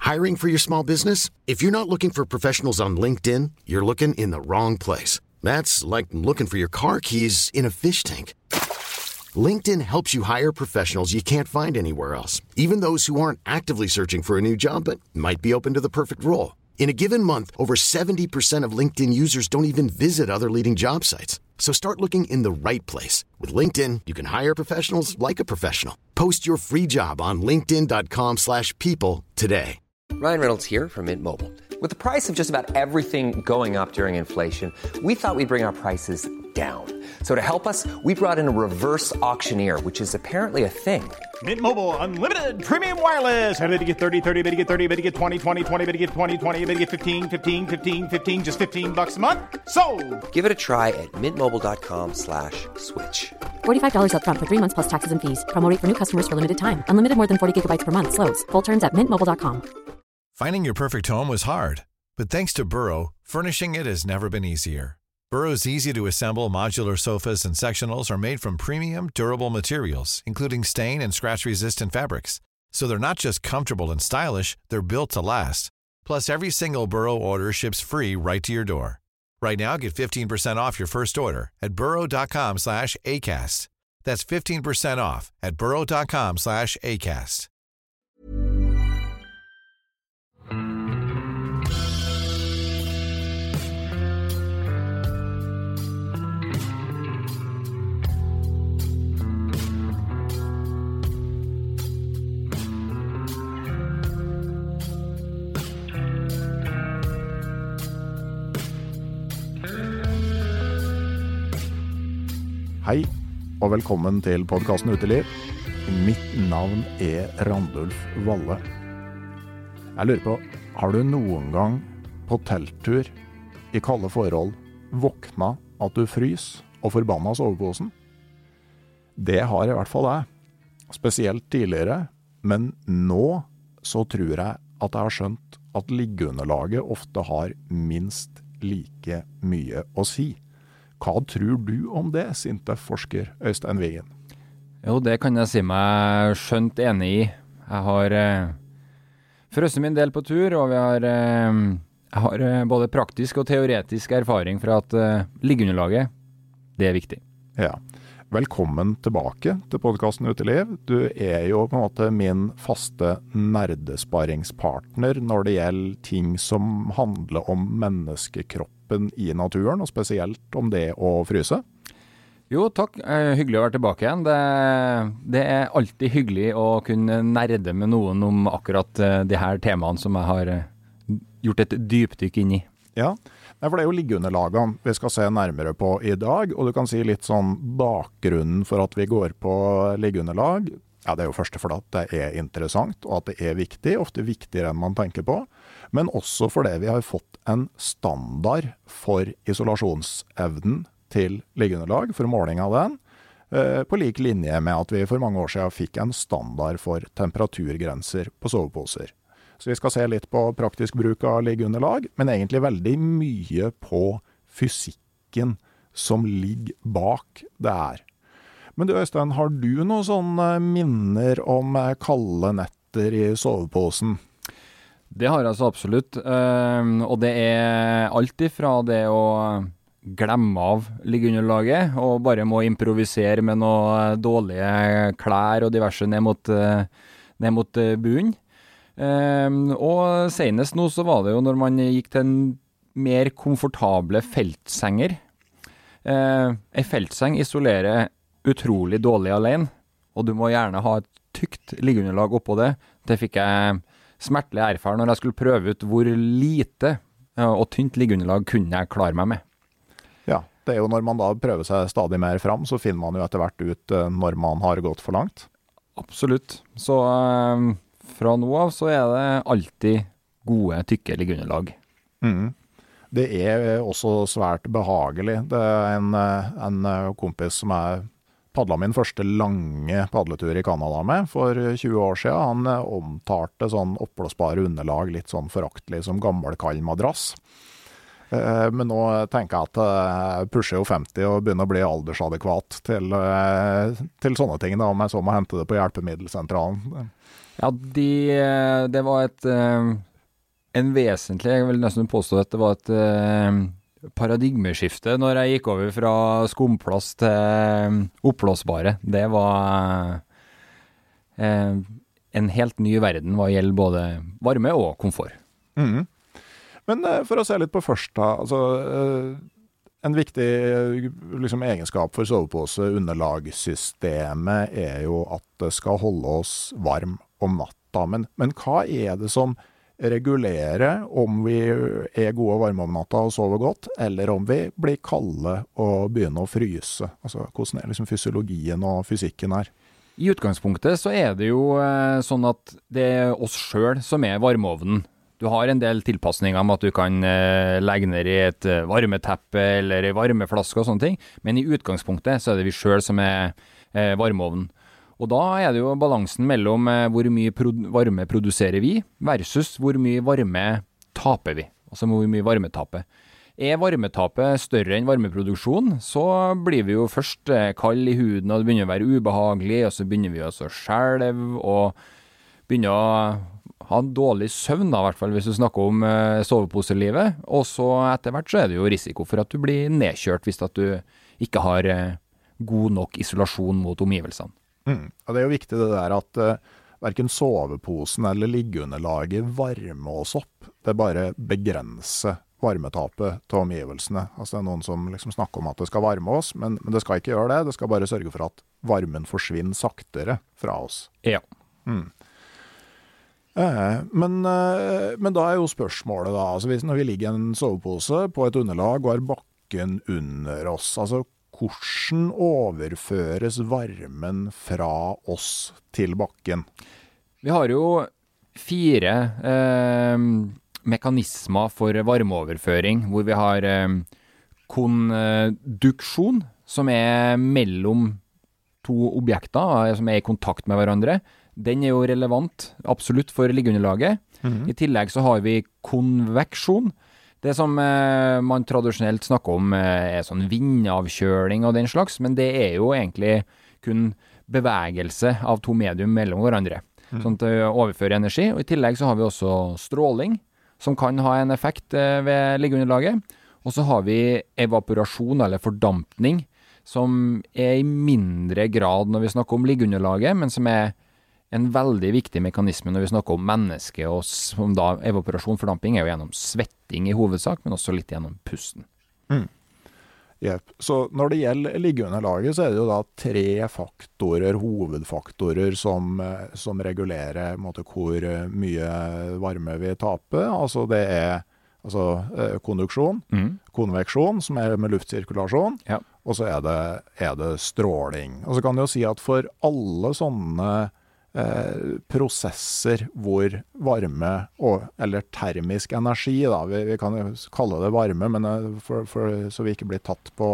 Hiring for your small business? If you're not looking for professionals on LinkedIn, you're looking in the wrong place. That's like looking for your car keys in a fish tank. LinkedIn helps you hire professionals you can't find anywhere else, even those who aren't actively searching for a new job but might be open to the perfect role. In a given month, over 70% of LinkedIn users don't even visit other leading job sites. So start looking in the right place. With LinkedIn, you can hire professionals like a professional. Post your free job on linkedin.com/people today. Ryan Reynolds here from Mint Mobile. With the price of just about everything going up during inflation, we thought we'd bring our prices down. So to help us, we brought in a reverse auctioneer, which is apparently a thing. Mint Mobile Unlimited Premium Wireless. How to get 30, 30, bit to get 30, bit to get 20, 20, 20, bit to get 20, 20, bit to get 15, 15, 15, 15, just $15 a month? Sold! Give it a try at mintmobile.com/switch. $45 up front for 3 months plus taxes and fees. Promo rate for new customers for limited time. Unlimited more than 40 gigabytes per month. Slows full terms at mintmobile.com. Finding your perfect home was hard, but thanks to Burrow, furnishing it has never been easier. Burrow's easy-to-assemble modular sofas and sectionals are made from premium, durable materials, including stain and scratch-resistant fabrics. So they're not just comfortable and stylish, they're built to last. Plus, every single Burrow order ships free right to your door. Right now, get 15% off your first order at burrow.com/ACAST. That's 15% off at burrow.com/ACAST. Hei, og velkommen til podcasten Uteliv. Mitt navn Randulf Valle. Jeg lurer på, har du noen gang på telttur i kalde forhold våkna at du frys og forbanna soveposen? Det har i hvert fall jeg, spesielt tidligere, men nå så tror jeg at jeg har skjønt at liggeunderlaget ofte har minst like mye å si. Hva tror du om det, SINTEF-forsker Øystein Vigen? Jo, det kan jeg si meg skjønt enig i. Jeg har frøst min del på tur, og jeg har både praktisk og teoretisk erfaring fra at liggeunderlaget, det viktig. Ja, velkommen tilbake til podcasten Uteliv. Du jo på en måte min faste nerdesparingspartner når det gjelder ting som handler om menneskekroppen i naturen, og spesielt om det å fryse. Jo, takk. Hyggelig å være tilbake igjen. Det alltid hyggelig å kunne nerde med noen om akkurat de her temaene som jeg har gjort et dypdykk inn i. Ja, for det jo liggeunderlagene vi skal se nærmere på i dag, og du kan si litt sånn bakgrunnen for at vi går på liggeunderlag. Ja, det jo først for at det interessant, og at det viktig, ofte viktigere enn man tenker på, men også fordi vi har fått en standard for isolasjonsevnen til liggeunderlag, for måling av den, på lik linje med at vi for mange år siden fikk en standard for temperaturgrenser på soveposer. Så vi skal se litt på praktisk bruk av liggeunderlag, men egentlig veldig mye på fysikken som ligger bak det her. Men du Øystein, har du noen sånne minner om kalde netter i soveposen? Det har jeg så absolutt, og det alt ifra det å glemme av liggeunderlaget, og bare må improvisere med noen dårlige klær og diverse ned mot bunnen. Og senest nå så var det jo når man gikk til en mer komfortable feltsenger. En feltseng isolerer utrolig dårlig alene, og du må gjerne ha et tykt liggeunderlag oppå det. Det fikk jeg smertelig erfare når jeg skulle prøve ut hvor lite og tynt liggeunderlag kunne jeg klare meg med. Ja, det jo når man da prøver seg stadig mer fram, så finner man jo etter hvert ut når man har gått for langt. Absolutt. Så fra nå av så det alltid gode, tykke liggeunderlag. Det også svært behagelig. Det en kompis som padlet min første lange padletur i Kanada med for 20 år siden. Han omtalte sånn oppblåsbare underlag litt sånn foraktelig som gammel kald madrass. Men nå tenker jeg at jeg pusher jo 50 og begynner å bli aldersadekvat til sånne ting da, om jeg så må hente det på hjelpemiddelsentralen. Ja, det var en vesentlig, jeg vil nesten påstå at det var et paradigmeskifte når jeg gikk over fra skumplast til oppblåsbare. Det var en helt ny verden hva gjelder både varme og komfort. Mm. Men for å se litt på først da, altså en viktig liksom, egenskap for soveposeunderlagssystemet er jo at det skal holde oss varm om natta. Men hva er det som regulerer om vi er gode og varme om natta og sover godt, eller om vi blir kalde og begynner å fryse? Altså, hvordan er liksom fysiologien og fysikken her? I utgangspunktet så er det jo sånn at det er oss selv som er varmeovnen. Du har en del tilpasninger med at du kan legge ned i et varmeteppe eller i varmeflaske og sånne ting, men i utgangspunktet så er det vi selv som er varmeovnen. Og da er det jo balansen mellom hvor mye varme produserer vi versus hvor mye varme taper vi, altså hvor mye varme taper. Er varmetapet større enn varmeproduksjon, så blir vi jo først kald i huden, og det begynner å være ubehagelig, og så begynner vi å skjelve, og begynner å ha en dårlig søvn, da, i hvert fall hvis du snakker om soveposelivet, og så etter hvert så er det jo risiko for at du blir nedkjørt hvis at du ikke har god nok isolasjon mot omgivelsene. Og det er jo viktig det der at hverken soveposen eller liggeunderlaget varmer oss opp, det bare begrenser varmetapet til omgivelsene. Altså det er noen som liksom snakker om at det skal varme oss, men det skal ikke gjøre det. Det skal bare sørge for at varmen forsvinner saktere fra oss. Ja. Men da er jo spørsmålet da, altså når vi ligger i en sovepose på et underlag og har bakken under oss, altså hvordan overføres varmen fra oss til bakken? Vi har jo 4 mekanismer for varmeoverføring, hvor vi har konduksjon, som er mellom to objekter, som er i kontakt med hverandre. Den er jo relevant, absolutt, for liggeunderlaget. I tillegg så har vi konveksjon. Det som man tradisjonelt snakker om er sånn vindavkjøling og den slags, men det er jo egentlig kun bevegelse av to medium mellom hverandre. Sånn at det overfører energi, og i tillegg så har vi også stråling, som kan ha en effekt ved liggeunderlaget. Og så har vi evaporasjon eller fordampning, som er i mindre grad når vi snakker om liggeunderlaget, men som er en veldig viktig mekanisme når vi snakker om mennesket, og som da evaporasjon, fordamping er jo gjennom svetting i hovedsak, men også litt gjennom pusten. Yep. Så når det gjelder liggeunderlaget, så er det jo da 3 hovedfaktorer som regulerer hvor mye varme vi taper. Altså det er konduksjon, konveksjon, som er med luftsirkulasjon, og så er det stråling. Og så kan du jo si at for alle sånne prosesser hvor varme, eller termisk energi, da, vi kan jo kalle det varme, men så vi ikke blir tatt på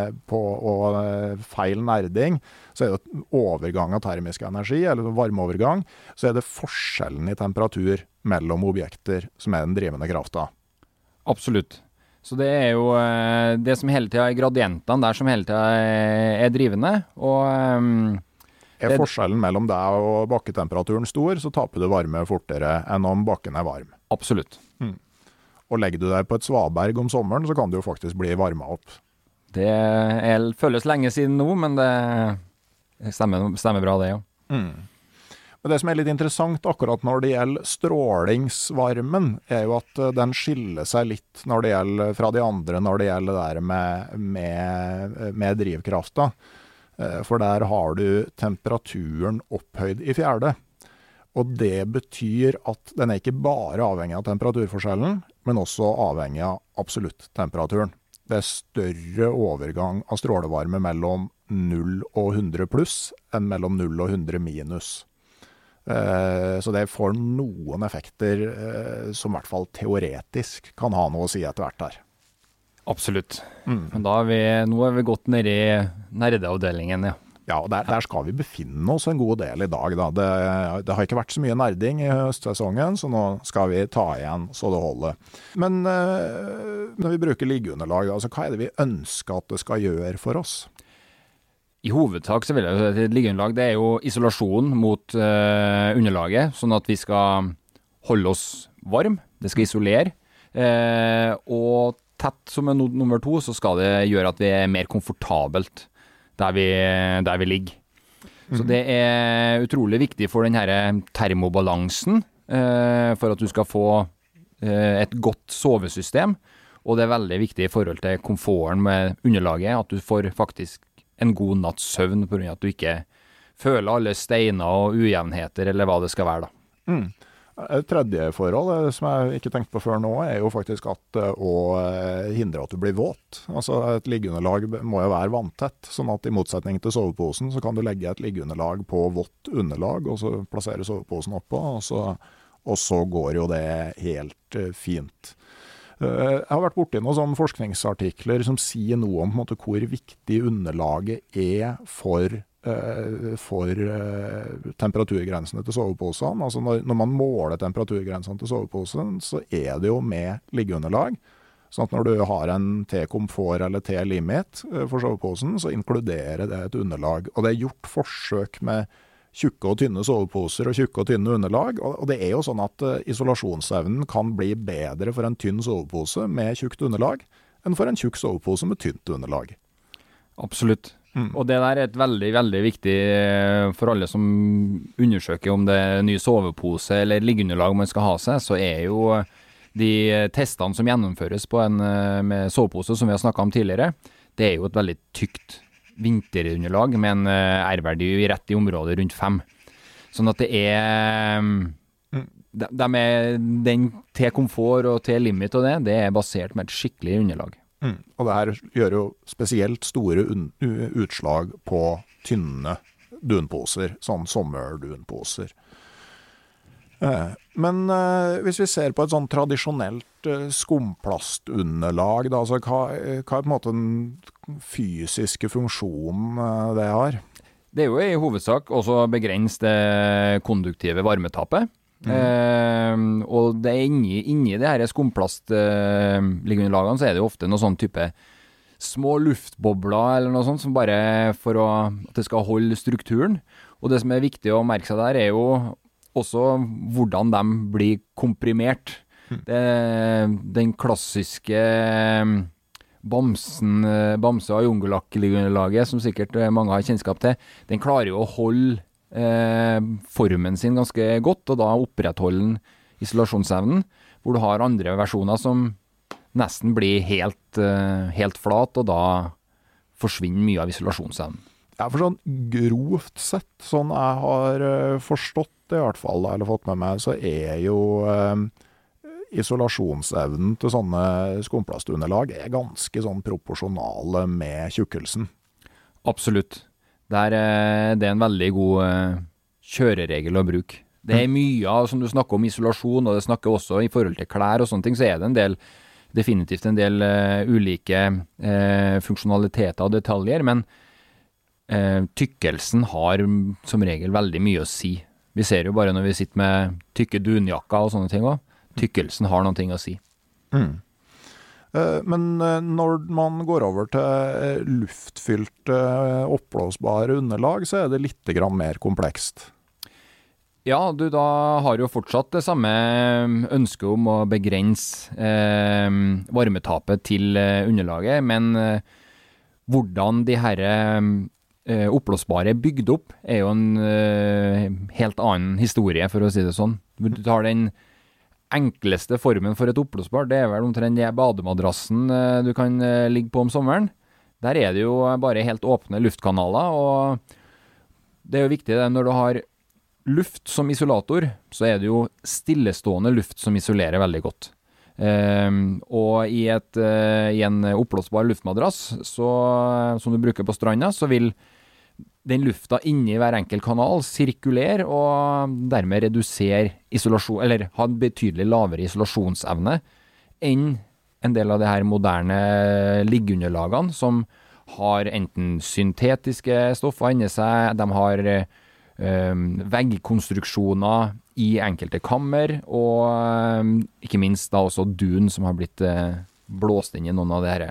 feil nerding, så er det overgang av termisk energi, eller varmeovergang, så er det forskjellen i temperatur mellom objekter som er den drivende krafta. Absolutt. Så det er jo det som hele tiden er gradientene der som hele tiden er drivende, og er forskjellen mellom deg og bakketemperaturen stor, så taper du varme fortere enn om bakken er varm. Absolutt. Og legger du deg på et svaberg om sommeren, så kan du jo faktisk bli varmet opp. Det føles lenge siden nå, men det stemmer bra det, ja. Men det som er litt interessant akkurat når det gjelder strålingsvarmen, er jo at den skiller seg litt når det gjelder fra de andre når det gjelder det der med drivkrafta. For der har du temperaturen opphøyd i fjerde. Og det betyr at den er ikke bare avhengig av temperaturforskjellen, men også avhengig av absolutt temperaturen. Det er større overgang av strålevarme mellom 0 og 100 pluss enn mellom 0 og 100 minus. Så det får noen effekter som i hvert fall teoretisk kan ha noe å si etter hvert her. Absolutt. Men nå har vi gått ned i nerdeavdelingen, ja. Ja, og der skal vi befinne oss en god del i dag, da. Det har ikke vært så mye nerding i høstsesongen, så nå skal vi ta igjen så det holder. Men når vi bruker liggeunderlag, altså hva er det vi ønsker at det skal gjøre for oss? I hovedsak så vil jeg si at et liggeunderlag det er jo isolasjon mot underlaget, sånn at vi skal holde oss varm, det skal isolere, og tett som nummer 2 så skal det gjøre at vi er mer komfortabelt der vi ligger. Så det er utrolig viktig for den her termobalansen, for at du skal få et godt sovesystem, og det er veldig viktig i forhold til komforten med underlaget, at du får faktisk en god natts søvn på grunn av at du ikke føler alle steiner og ujevnheter, eller hva det skal være da. Et tredje forhold som jeg ikke tenkte på før nå, er jo faktisk at å hindre at du blir våt. Altså et liggeunderlag må jo være vanntett, sånn at i motsetning til soveposen så kan du legge et liggeunderlag på vått underlag, og så plassere soveposen oppå, og så går jo det helt fint. Jeg har vært borti noen sånne forskningsartikler som sier noe om på en måte, hvor viktig underlaget er for temperaturgrensene til soveposene. Altså når man måler temperaturgrensene til soveposen, så er det jo med liggeunderlag. Sånn at når du har en T-komfort eller T-limit for soveposen, så inkluderer det et underlag. Og det er gjort forsøk med tjukke og tynne soveposer og tjukke og tynne underlag, og det er jo sånn at isolasjonsevnen kan bli bedre for en tynn sovepose med tjukt underlag, enn for en tjukk sovepose med tynt underlag. Absolutt. Og det der er et veldig, veldig viktig for alle som undersøker om det er ny sovepose eller liggeunderlag man skal ha seg, så er jo de testene som gjennomføres på med sovepose, som vi har snakket om tidligere, det er jo et veldig tykt vinterunderlag med en R-verdi rett i området rundt 5. Sånn at det er den T-komfort og T-limit og det er basert med et skikkelig underlag. Og det her gjør jo spesielt store utslag på tynne dunposer, sånn sommerdunposer. Men hvis vi ser på et sånn tradisjonelt skumplastunderlag, da, altså hva er på en måte den fysiske funksjonen det har? Det er jo i hovedsak også begrense det konduktive varmetapet. Og det er inni det her skumplast-liggeunderlagene så er det jo ofte noe sånn type små luftbobler eller noe sånt, som bare for at det skal holde strukturen. Og det som er viktig å merke seg der er jo også hvordan de blir komprimert. Den klassiske Bamse av Jungolak-liggeunderlaget, som sikkert mange har kjennskap til, den klarer jo å holde formen sin ganske godt, og da opprettholder den isolasjonsevnen, hvor du har andre versjoner som nesten blir helt flat, og da forsvinner mye av isolasjonsevnen. Ja, for sånn grovt sett, sånn jeg har forstått det i hvert fall, eller fått med meg, så er jo isolasjonsevnen til sånne skumplastunderlag er ganske sånn proporsjonale med tjukkelsen. Absolutt. Det er en veldig god kjøreregel å bruke. Det er mye av, som du snakker om isolasjon, og det snakker også i forhold til klær og sånne ting, så er det definitivt en del ulike funksjonaliteter og detaljer, men tykkelsen har som regel veldig mye å si. Vi ser jo bare når vi sitter med tykke dunjakker og sånne ting også. Tykkelsen har noen ting å si. Men når man går over til luftfylte, oppblåsbare underlag, så er det litt grann mer komplekst. Ja, du da har jo fortsatt det samme ønsket om å begrense varmetapet til underlaget, men hvordan de her oppblåsbare er bygd opp er jo en helt annen historie, for å si det sånn. Du tar den enkleste formen for et oppblåsbar, det er vel omtrent den bademadrassen du kan ligge på om sommeren. Der er det jo bare helt åpne luftkanaler, og det er jo viktig det, når du har luft som isolator, så er det jo stillestående luft som isolerer veldig godt. Og i en oppblåsbar luftmadrass som du bruker på stranda, så vil den lufta inni hver enkelt kanal sirkulere og dermed redusere isolasjon, eller ha en betydelig lavere isolasjonsevne enn en del av de her moderne liggeunderlagene som har enten syntetiske stoffer inni seg, de har veggkonstruksjoner i enkelte kammer, og ikke minst da også dun som har blitt blåst inn i noen av de her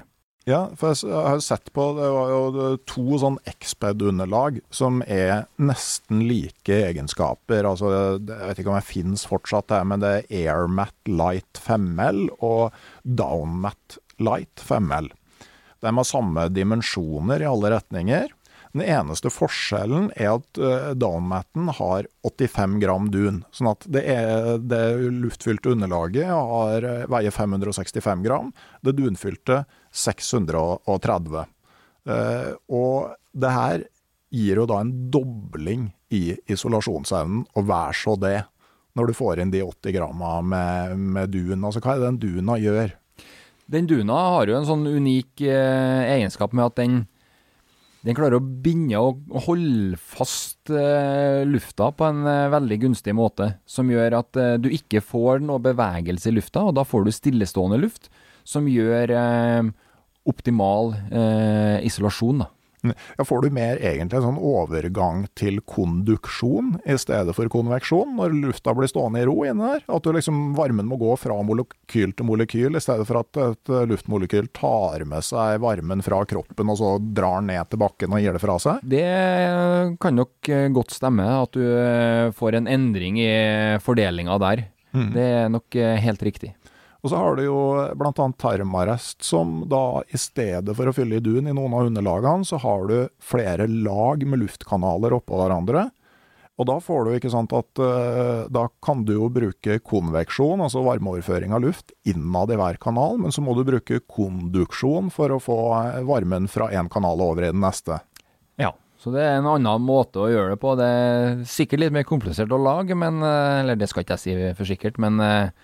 Ja, for jeg har sett på, det var jo 2 sånn Exped-underlag som nesten like egenskaper. Altså, jeg vet ikke om det finnes fortsatt det, men det Airmat Light 5L og Downmat Light 5L. De har samme dimensjoner i alle retninger. Den eneste forskjellen at downmatten har 85 gram dun, sånn at det luftfylte underlaget veier 565 gram, det dunfylte 630. Og det her gir jo da en dobling i isolasjonsevnen, og vær så det, når du får inn de 80 gramma med dun. Altså, hva det den duna gjør? Den duna har jo en sånn unik egenskap med at den klarer å binde og holde fast lufta på en veldig gunstig måte, som gjør at du ikke får noe bevegelse i lufta, og da får du stillestående luft, som gjør optimal isolasjon da. Ja, får du mer egentlig en sånn overgang til konduksjon i stedet for konveksjon, når lufta blir stående i ro inne der? At du liksom, varmen må gå fra molekyl til molekyl, i stedet for at et luftmolekyl tar med seg varmen fra kroppen, og så drar ned til bakken og gir det fra seg? Det kan nok godt stemme, at du får en endring i fordelingen der. Det nok helt riktig. Og så har du jo blant annet termarest, som da i stedet for å fylle i dun i noen av underlagene, så har du flere lag med luftkanaler oppå hverandre. Og da får du ikke sant at da kan du jo bruke konveksjon, altså varmeoverføring av luft, innad i hver kanal, men så må du bruke konduksjon for å få varmen fra en kanal over i den neste. Ja, så det en annen måte å gjøre det på. Det sikkert litt mer komplisert å lage, eller det skal ikke jeg si for sikkert, men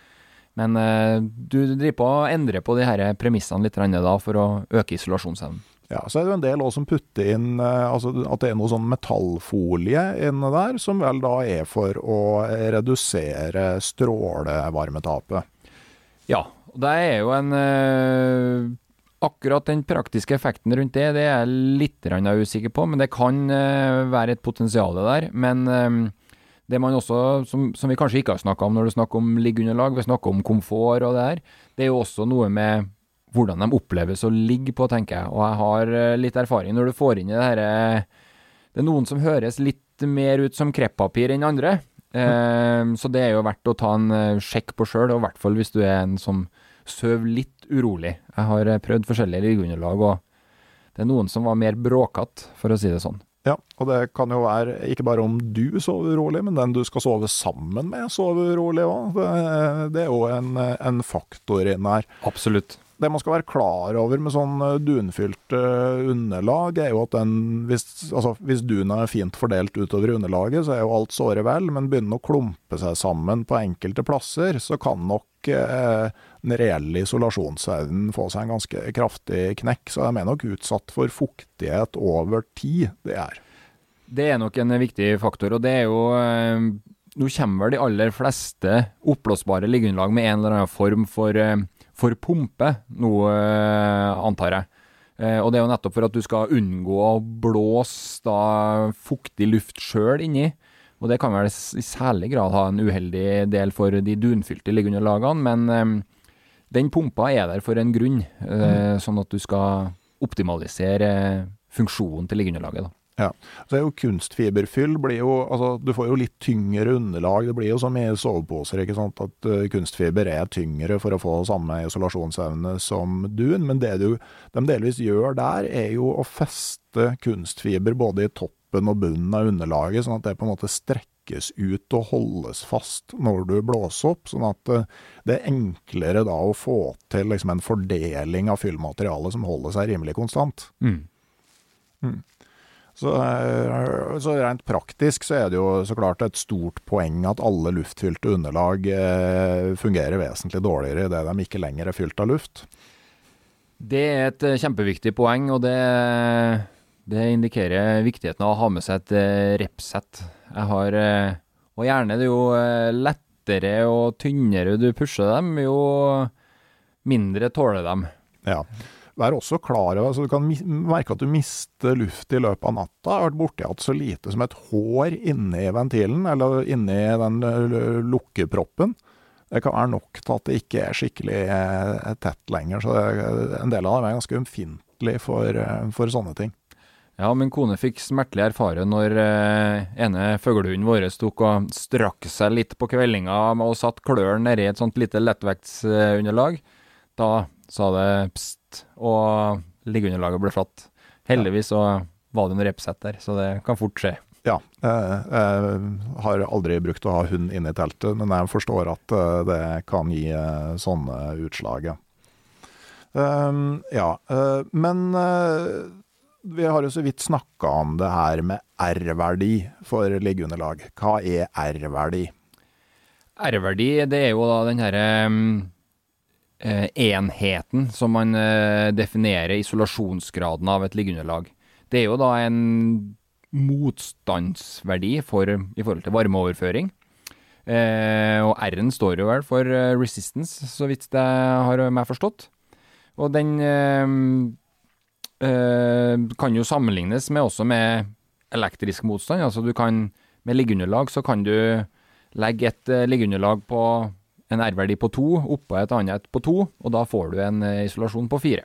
du driver på å endre på de her premissene litt da, for å øke isolasjonsevnen. Ja, så det jo en del også som putter inn, altså at det noe sånn metallfolie inne der, som vel da for å redusere strålevarmetapet. Ja, og det jo akkurat den praktiske effekten rundt det jeg litt usikker på, men det kan være et potensial der, men det man også, som vi kanskje ikke har snakket om når du snakker om liggeunderlag, vi snakker om komfort og det jo også noe med hvordan de oppleves å ligge på, tenker jeg. Og jeg har litt erfaring når du får inn i det noen som høres litt mer ut som kreppapir enn andre. Så det jo verdt å ta en sjekk på selv, og i hvert fall hvis du en som søv litt urolig. Jeg har prøvd forskjellige liggeunderlag, og det noen som var mer bråkat, for å si det sånn. Ja, og det kan jo være ikke bare om du sover urolig, men den du skal sove sammen med sover urolig også. Det jo en faktor inn her. Absolutt. Det man skal være klar over med sånn dunfylt underlag jo at hvis dun fint fordelt utover underlaget, så jo alt såre vel, men begynner å klumpe seg sammen på enkelte plasser, så kan nok den reelle isolasjonsevnen få seg en ganske kraftig knekk, så de nok utsatt for fuktighet over tid, det nok en viktig faktor, og det jo nå kommer de aller fleste oppblåsbare liggeunderlag med en eller annen form for pumpe, noe antar jeg. Og det jo nettopp for at du skal unngå å blåse da fuktig luft selv inni, og det kan vel i særlig grad ha en uheldig del for de dunfylte liggeunderlagene, men den pumpa der for en grunn, sånn at du skal optimalisere funksjonen til liggeunderlaget da. Ja, så jo kunstfiberfyll blir jo, altså du får jo litt tyngre underlag, det blir jo som i soveposer, ikke sant, at kunstfiber tyngre for å få samme isolasjonsevne som dun, men det de delvis gjør der jo å feste kunstfiber både i toppen og bunnen av underlaget, sånn at det på en måte strekkes ut og holdes fast når du blåser opp, sånn at det enklere da å få til liksom en fordeling av fyllmaterialet som holder seg rimelig konstant. Så rent praktisk så det jo så klart et stort poeng at alle luftfylte underlag fungerer vesentlig dårligere i det de ikke lenger fylt av luft. Det et kjempeviktig poeng, og det indikerer viktigheten av å ha med seg et repsett. Og gjerne det jo lettere og tynnere du pusher dem, jo mindre tåler dem. Ja. Vær også klar over, så du kan merke at du mister luft i løpet av natta. Jeg har vært borti at så lite som et hår inne i ventilen, eller inne i den lukkeproppen. Det kan være nok til at det ikke skikkelig tett lenger, så en del av det ganske umfintlig for sånne ting. Ja, min kone fikk smertelig erfare når ene føglehunden vår tok og strakk seg litt på kveldinga og satt kløren nede i et sånt lite lettvektsunderlag. Da sa det pst, og liggeunderlaget ble flatt. Heldigvis så var det en repsett der, så det kan fort skje. Ja, jeg har aldri brukt å ha hund inne i teltet, men jeg forstår at det kan gi sånne utslag. Men vi har jo så vidt snakket om det her med R-verdi for liggeunderlag. Hva er R-verdi? R-verdi, det er jo da den her enheten som man definerer isolasjonsgraden av et liggeunderlag. Det er jo da en motstandsverdi i forhold til varmeoverføring. Og R-en står jo vel for resistance, så vidt det har meg forstått. Og den kan jo sammenlignes også med elektrisk motstand. Altså med liggeunderlag så kan du legge et liggeunderlag på en R-verdi på 2 oppå et annet på 2, og da får du en isolasjon på 4.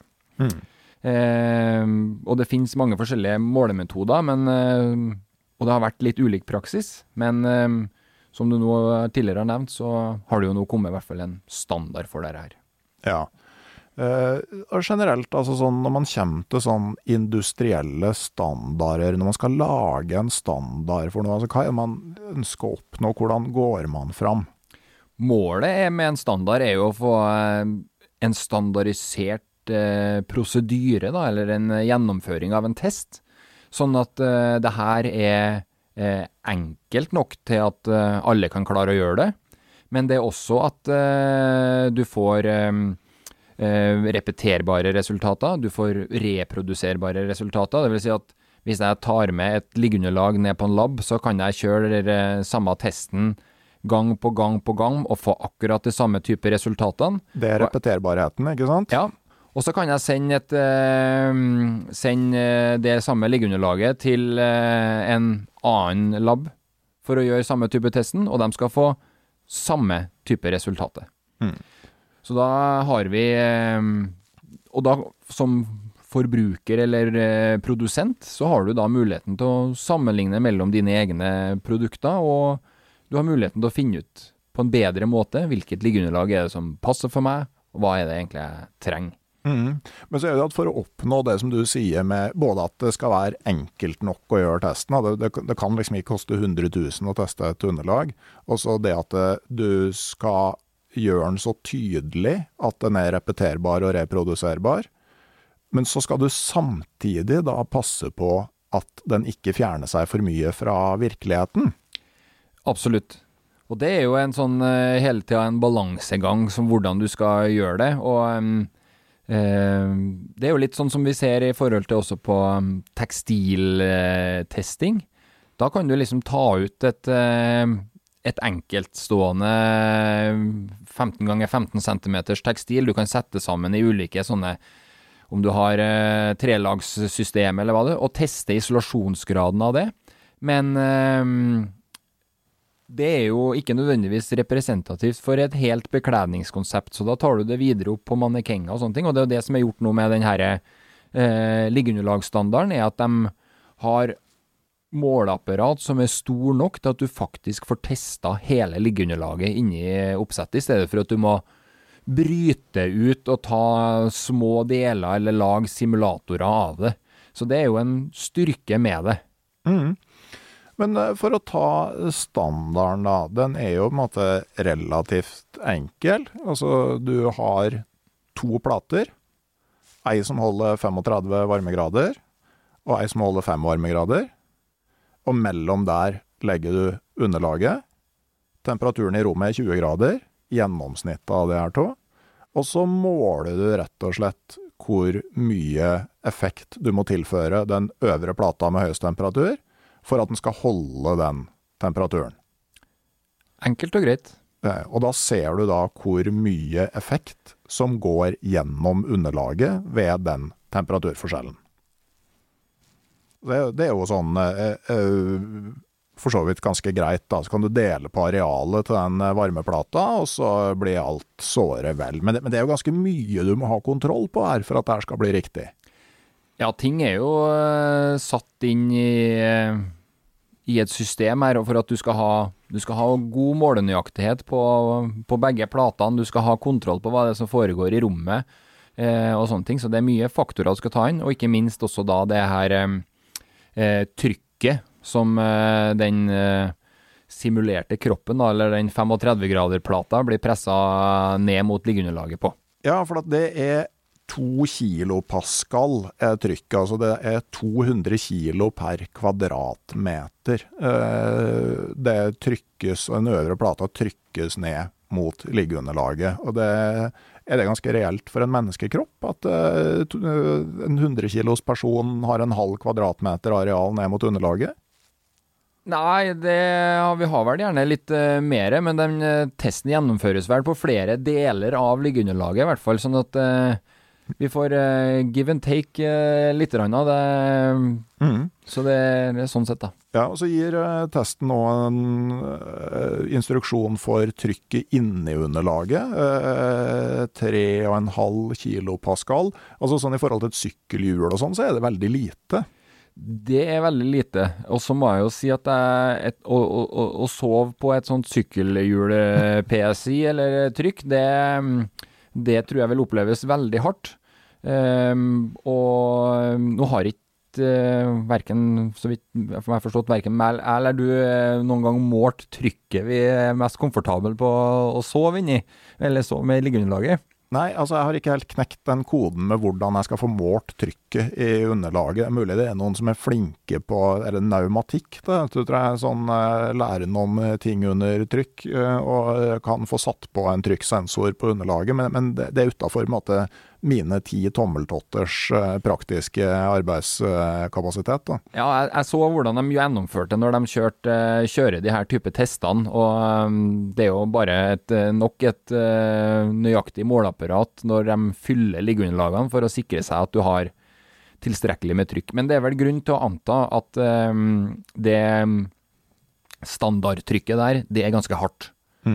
Og det finnes mange forskjellige målemetoder, og det har vært litt ulik praksis, men som du nå tidligere har nevnt, så har det jo nå kommet i hvert fall en standard for dette her. Ja, og generelt, altså sånn, når man kommer til sånn industrielle standarder, når man skal lage en standard for noe, altså hva er det man ønsker å oppnå, hvordan går man fram? Målet med en standard er jo å få en standardisert prosedyre, da, eller en gjennomføring av en test, sånn at det her er enkelt nok til at alle kan klare å gjøre det, men det er også at du får repeterbare resultater, du får reproduserbare resultater, det vil si at hvis jeg tar med et liggeunderlag ned på en lab, så kan jeg kjøre samme testen gang på gang på gang og få akkurat de samme type resultatene. Det er repeterbarheten, ikke sant? Ja. Og så kan jeg sende det samme liggeunderlaget til en annen lab for å gjøre samme type testen, og de skal få samme type resultatet. Så da har vi, og da som forbruker eller produsent, så har du da muligheten til å sammenligne mellom dine egne produkter, og du har muligheten til å finne ut på en bedre måte hvilket liggeunderlag er det som passer for meg, og hva er det egentlig jeg trenger. Men så er det at for å oppnå det som du sier med både at det skal være enkelt nok å gjøre testen, det kan liksom ikke koste 100 000 å teste et underlag, og så det at du skal gjøre den så tydelig at den er repeterbar og reproduserbar, men så skal du samtidig da passe på at den ikke fjerner seg for mye fra virkeligheten. Absolutt. Og det er jo en sånn hele tiden en balansegang som hvordan du skal gjøre det, og det er jo litt sånn som vi ser i forhold til også på tekstiltesting. Da kan du liksom ta ut et enkeltstående 15 ganger 15 centimeters tekstil. Du kan sette sammen i ulike sånne, om du har trelagssystem eller hva det, og teste isolasjonsgraden av det. Men det er jo ikke nødvendigvis representativt for et helt bekledningskonsept, så da tar du det videre opp på mannekenger og sånne ting, og det er jo det som er gjort nå med denne liggeunderlagsstandarden, er at de har måleapparat som er stor nok til at du faktisk får testet hele liggeunderlaget inni oppsettet, i stedet for at du må bryte ut og ta små deler eller lage simulatorer av det. Så det er jo en styrke med det. Men for å ta standarden da, den er jo på en måte relativt enkel. Altså du har 2 plater, ei som holder 35 varmegrader, og ei som holder 5 varmegrader. Og mellom der legger du underlaget. Temperaturen i rommet er 20 grader, gjennomsnittet av det her 2. Og så måler du rett og slett hvor mye effekt du må tilføre den øvre plata med høyest temperatur, for at den skal holde den temperaturen. Enkelt og greit. Og da ser du da hvor mye effekt som går gjennom underlaget ved den temperaturforskjellen. Det er jo sånn for så vidt ganske greit da. Så kan du dele på arealet til den varmeplata, og så blir alt såre vel. Men det er jo ganske mye du må ha kontroll på her for at det her skal bli riktig. Ja, ting er jo satt inn i et system her, og for at du skal ha god målenøyaktighet på begge platene, du skal ha kontroll på hva det er som foregår i rommet, og sånne ting. Så det er mye faktorer du skal ta inn, og ikke minst også da det her trykket som den simulerte kroppen, da, eller den 35-grader-plata, blir presset ned mot liggeunderlaget på. Ja, for at det er 2 kilopascal trykk, altså det er 200 kilo per kvadratmeter. Det trykkes, og den øvre plata trykkes ned mot liggeunderlaget, og det er det ganske reelt for en menneskekropp, at en 100 kilos person har en halv kvadratmeter areal ned mot underlaget? Nei, vi har vel gjerne litt mer, men den testen gjennomføres vel på flere deler av liggeunderlaget, i hvert fall, sånn at vi får give and take litt av det. Så det er sånn sett da. Ja, og så gir testen nå en instruksjon for trykket inni underlaget, 3,5 kilopascal. Altså sånn i forhold til et sykkelhjul og sånn, så er det veldig lite. Det er veldig lite, og så må jeg jo si at å sove på et sånt sykkelhjul PSI eller trykk, det tror jeg vil oppleves veldig hardt. Og nå har ikke hverken, så vidt jeg har forstått, hverken meg eller du noen gang målt trykket vi er mest komfortabel på å sove inni, eller sove med liggeunderlaget. Nei, altså jeg har ikke helt knekt den koden med hvordan jeg skal få målt trykket i underlaget. Mulig det er noen som er flinke på, eller pneumatikk, det tror jeg, sånn lære om ting under trykk, og kan få satt på en trykksensor på underlaget, men det er utenfor en måte mine 10 tommeltotters praktiske arbeidskapasitet da. Ja, jeg så hvordan de gjennomførte når de kjører de her type testene, og det er jo bare nok et nøyaktig måleapparat når de fyller liggeunderlagene for å sikre seg at du har tilstrekkelig med trykk. Men det er vel grunn til å anta at det standardtrykket der, det er ganske hardt.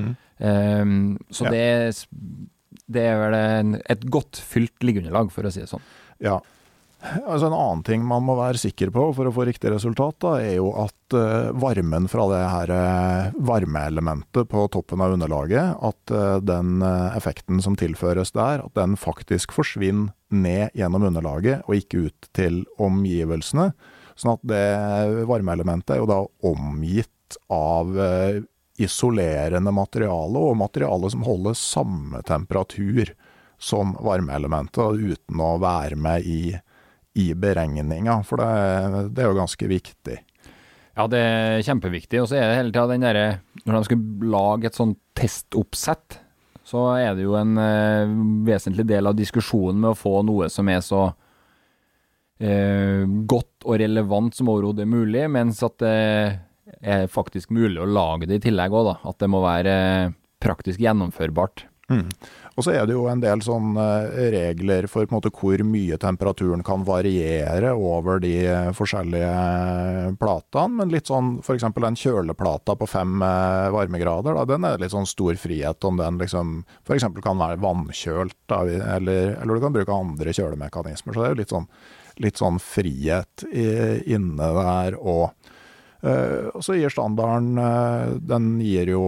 Så ja. Det er vel et godt fylt liggeunderlag, for å si det sånn. Ja, altså en annen ting man må være sikker på for å få riktig resultat da, er jo at varmen fra det her varmeelementet på toppen av underlaget, at den effekten som tilføres der, at den faktisk forsvinner ned gjennom underlaget og ikke ut til omgivelsene. Sånn at det varmeelementet er jo da omgitt av isolerende materiale, og materiale som holder samme temperatur som varmeelementet, uten å være med i beregninga, for det er jo ganske viktig. Ja, det er kjempeviktig, og så er det hele tiden den der, når de skal lage et sånt testoppsett, så er det jo en vesentlig del av diskusjonen med å få noe som er så godt og relevant som overhodet er mulig, mens at det er faktisk mulig å lage det i tillegg også da, at det må være praktisk gjennomførbart. Og så er det jo en del sånne regler for på en måte hvor mye temperaturen kan variere over de forskjellige platene, men litt sånn, for eksempel den kjøleplata på 5 varmegrader, da, den er litt sånn stor frihet om den liksom, for eksempel kan være vannkjølt, da, eller du kan bruke andre kjølemekanismer, så det er jo litt sånn frihet inne der, og så gir standarden, den gir jo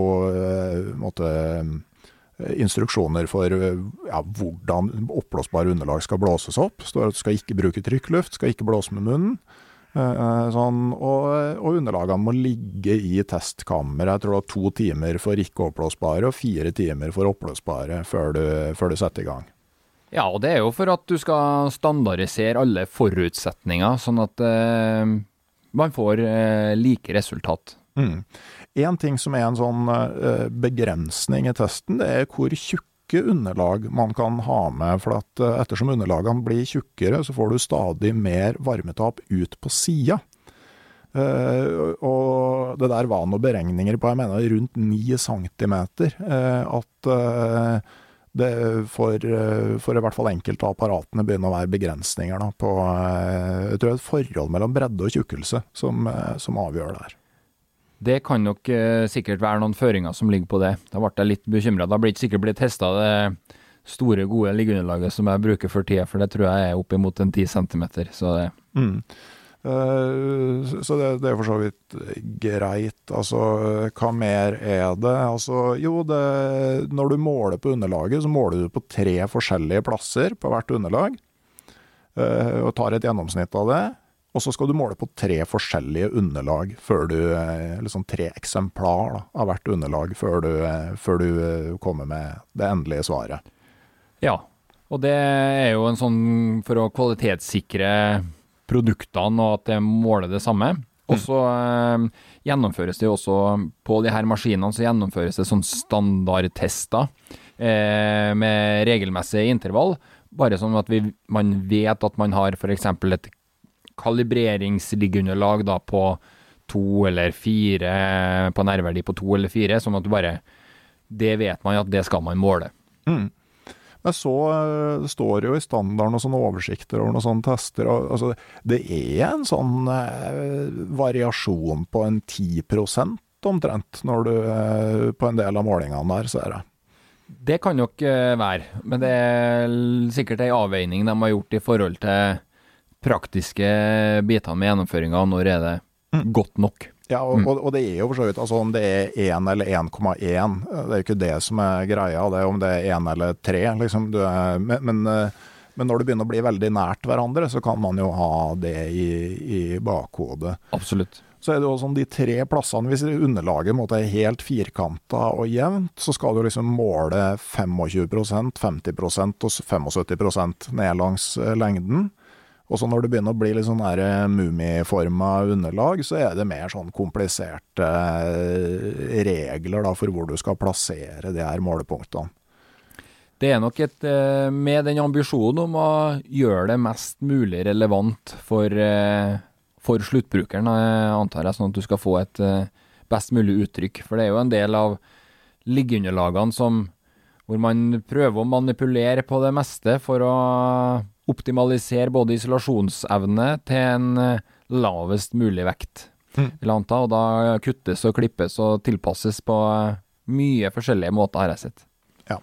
instruksjoner for hvordan oppblåsbare underlag skal blåses opp. Står at du skal ikke bruke trykkluft, skal ikke blåse med munnen. Sånn, og underlagene må ligge i testkammer. Jeg tror det er 2 timer for ikke oppblåsbare og 4 timer for oppblåsbare før du setter i gang. Ja, og det er jo for at du skal standardisere alle forutsetninger, sånn at man får like resultat. En ting som er en sånn begrensning i testen, det er hvor tjukke underlag man kan ha med, for at ettersom underlagene blir tjukkere, så får du stadig mer varmetap ut på siden. Og det der var noen beregninger på, jeg mener, rundt 9 centimeter, at det for i hvert fall enkelte av apparatene begynner å være begrensninger da, på, jeg tror det er et forhold mellom bredde og tjukkelse som avgjør det her. Det kan nok sikkert være noen føringer som ligger på det. Da ble jeg litt bekymret. Da blir ikke sikkert blitt testet det store, gode liggeunderlaget som jeg bruker for tida, for det tror jeg er opp imot 10 centimeter. Så det... Så det er for så vidt greit. Altså, hva mer er det? Altså, jo, når du måler på underlaget, så måler du på 3 forskjellige plasser på hvert underlag, og tar et gjennomsnitt av det. Og så skal du måle på 3 forskjellige underlag før du, liksom 3 eksemplar da, av hvert underlag før du kommer med det endelige svaret. Ja, og det er jo en sånn for å kvalitetssikre produktene og at det måler det samme. Og så gjennomføres det jo også på de her maskinene, så gjennomføres det sånn standardtester med regelmessig intervall, bare sånn at man vet at man har for eksempel et kalibreringsliggeunderlag da på 2 eller 4, på nærverdi på 2 eller 4, sånn at det vet man at det skal man måle. Men så står det jo i standarden og sånne oversikter og noen sånne tester, og, altså, det er en sånn variasjon på en 10% omtrent når du på en del av målingene der, ser jeg. Det kan nok være, men det er sikkert en avveining de har gjort i forhold til praktiske bitene med gjennomføringen, når er det godt nok. Ja, og det er jo for så vidt, altså om det er 1 eller 1,1, det er jo ikke det som er greia, det er om det er 1 eller 3, liksom, men når det begynner å bli veldig nært hverandre, så kan man jo ha det i bakhodet. Absolutt. Så er det jo sånn de 3 plassene, hvis underlaget måtte er helt firkantet og jevnt, så skal du liksom måle 25%, 50% og 75% ned langs lengden. Og så når det begynner å bli litt sånn mumiformet underlag, så er det mer sånn kompliserte regler da, for hvor du skal plassere de her målepunktene. Det er nok med den ambisjonen om å gjøre det mest mulig relevant for sluttbrukeren, antar jeg, sånn at du skal få et best mulig uttrykk. For det er jo en del av liggeunderlagene hvor man prøver å manipulere på det meste for å optimalisere både isolasjonsevne til en lavest mulig vekt, vil jeg anta, og da kuttes og klippes og tilpasses på mye forskjellige måter, har jeg sett. Ja.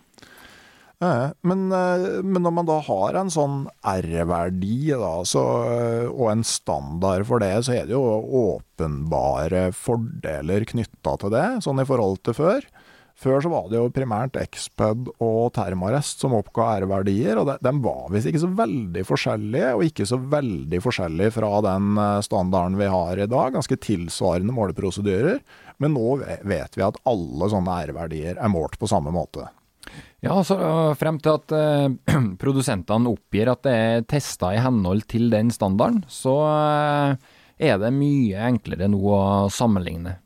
Men når man da har en sånn R-verdi da, og en standard for det, så er det jo åpenbare fordeler knyttet til det, sånn i forhold til før. Før så var det jo primært Exped og Thermarest som oppga R-verdier, og de var visst ikke så veldig forskjellige, og ikke så veldig forskjellige fra den standarden vi har i dag, ganske tilsvarende måleprosedyrer, men nå vet vi at alle sånne R-verdier er målt på samme måte. Ja, så frem til at produsentene oppgir at det er testet i henhold til den standarden, så er det mye enklere nå å sammenligne.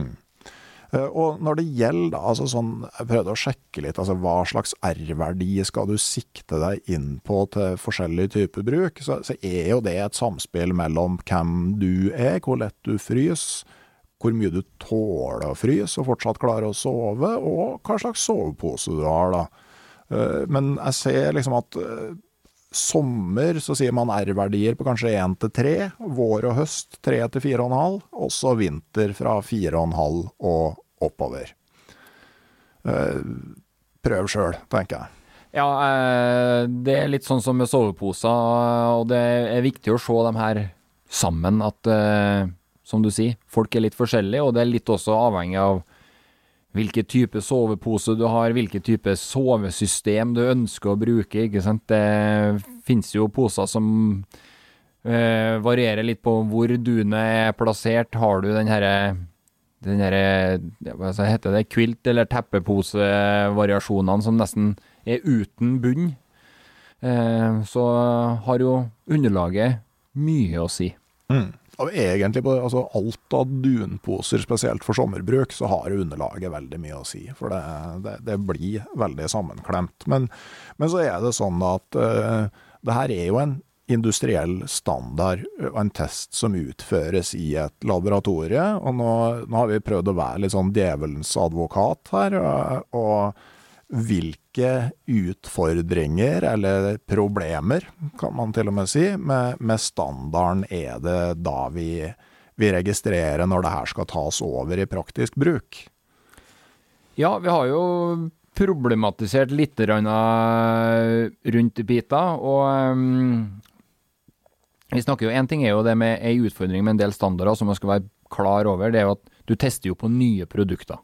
Og når det gjelder, altså sånn, jeg prøvde å sjekke litt, altså hva slags R-verdi skal du sikte deg inn på til forskjellige typer bruk, så er jo det et samspill mellom hvem du er, hvor lett du frys, hvor mye du tåler å frys og fortsatt klarer å sove, og hva slags sovepose du har da. Men jeg ser liksom at sommer så sier man R-verdier på kanskje 1 til 3, vår og høst 3 til 4,5, og så vinter fra 4,5 og oppover. Prøv selv, tenker jeg. Ja, det er litt sånn som med soveposer, og det er viktig å se dem her sammen, at som du sier, folk er litt forskjellige, og det er litt også avhengig av hvilken type sovepose du har, hvilken type sovesystem du ønsker å bruke, ikke sant? Det finnes jo poser som varierer litt på hvor dunet er plassert. Har du den her, hva heter det, quilt- eller teppepose-variasjonene som nesten er uten bunn, så har jo underlaget mye å si. Og egentlig på altså alt av dunposer, spesielt for sommerbruk, så har underlaget veldig mye å si, for det blir veldig sammenklemt. Men så er det sånn at det her er jo en industriell standard og en test som utføres i et laboratorie, og nå har vi prøvd å være litt sånn djevelens advokat her, og hvilke utfordringer eller problemer, kan man til og med si, med standarden er det da vi vi registrerer når det her skal tas over i praktisk bruk? Ja, vi har jo problematisert litt rundt biter, og vi snakker jo, en ting er jo det med en utfordring med en del standarder som man skal være klar over, det er jo at du tester jo på nye produkter.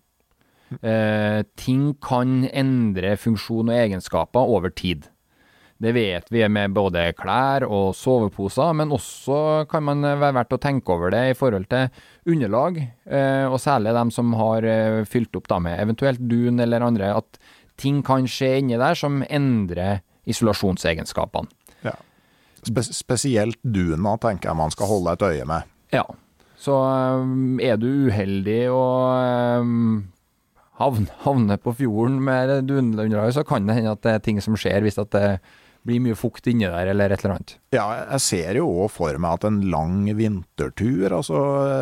Ting kan endre funksjon og egenskaper over tid. Det vet vi med både klær og soveposer, men også kan man være verdt å tenke over det i forhold til underlag, og særlig dem som har fylt opp da med eventuelt dun eller andre, at ting kan skje inni der som endrer isolasjonsegenskapene. Ja. Spesielt duna tenker jeg man skal holde et øye med. Ja, så er du uheldig og havne på fjorden med dununderlag, så kan det hende at det er ting som skjer hvis at det blir mye fukt inni der, eller et eller annet. Ja, jeg ser jo også for meg at en lang vintertur, altså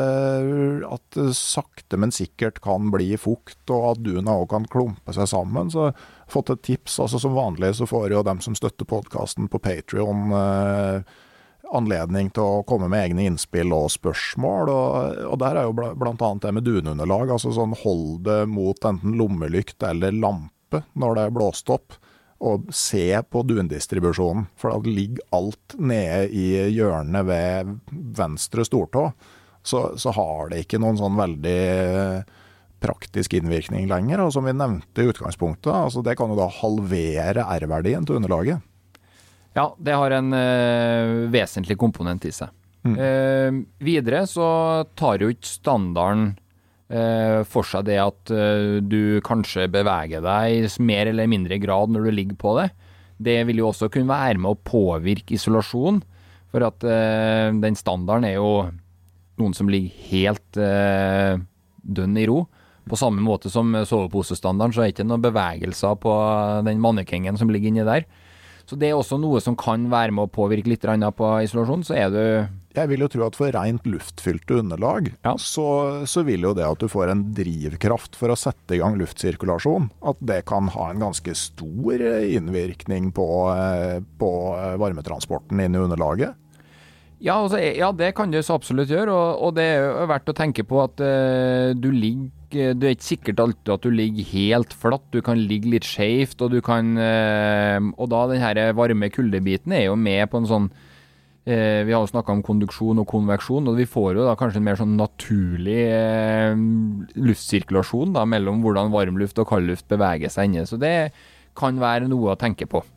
at det sakte, men sikkert kan bli fukt, og at duna også kan klumpe seg sammen. Så jeg har fått et tips, altså som vanlig så får jo dem som støtter podcasten på Patreon anledning til å komme med egne innspill og spørsmål, og der er jo blant annet det med dununderlag, altså sånn hold det mot enten lommelykt eller lampe når det er blåst opp, og se på dundistribusjonen, for da ligger alt nede i hjørnet ved venstre stortå, så har det ikke noen sånn veldig praktisk innvirkning lenger, og som vi nevnte i utgangspunktet, altså det kan jo da halvere R-verdien til underlaget. Ja, det har en vesentlig komponent i seg. Videre så tar jo ikke standarden for seg det at du kanskje beveger deg i mer eller mindre grad når du ligger på det. Det vil jo også kunne være med å påvirke isolasjon, for at den standarden er jo noen som ligger helt dønn i ro. På samme måte som soveposestandarden, så er det ikke noen bevegelser på den mannekengen som ligger inni der. Så det er også noe som kan være med å påvirke litt på isolasjon, så er du... Jeg vil jo tro at for rent luftfylte underlag, ja, så vil jo det at du får en drivkraft for å sette i gang luftsirkulasjon, at det kan ha en ganske stor innvirkning på varmetransporten inn i underlaget. Ja, altså, ja, det kan det så absolutt gjøre, og det er jo verdt å tenke på at det er ikke sikkert alltid at du ligger helt flatt, du kan ligge litt skjevt, og du kan, og da den her varme kuldebiten er jo med på en sånn, vi har jo snakket om konduksjon og konveksjon, og vi får jo da kanskje en mer sånn naturlig luftsirkulasjon da, mellom hvordan varmluft og kaldluft beveger seg inne, så det kan være noe å tenke på.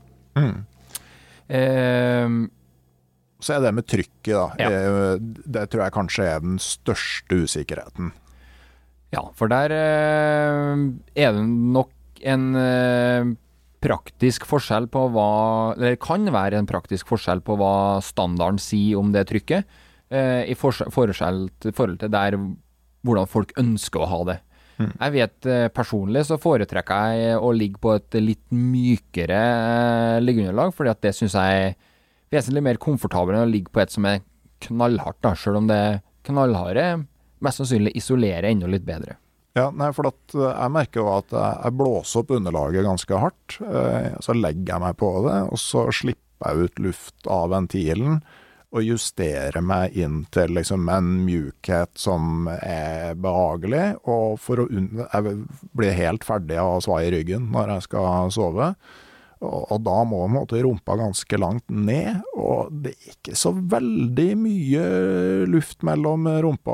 Så er det med trykket da, ja. Det tror jeg kanskje er den største usikkerheten. Ja, for der er det nok en praktisk forskjell på eller kan være en praktisk forskjell på hva standarden sier om det trykket, i forhold til der hvordan folk ønsker å ha det. Jeg vet personlig så foretrekker jeg å ligge på et litt mykere liggeunderlag, fordi at det synes jeg er vesentlig mer komfortabel enn å ligge på et som er knallhardt, da, selv om det knallharde mest sannsynlig isolerer enda litt bedre. Ja, nei, for at jeg merker jo at jeg blåser opp underlaget ganske hardt, så legger jeg meg på det, og så slipper jeg ut luft av ventilen, og justerer meg inn til liksom en mjukhet som er behagelig, og jeg blir helt ferdig av å svai i ryggen når jeg skal sove. Og da må man måtte rumpa ganske langt ned, og det er ikke så veldig mye luft mellom rumpa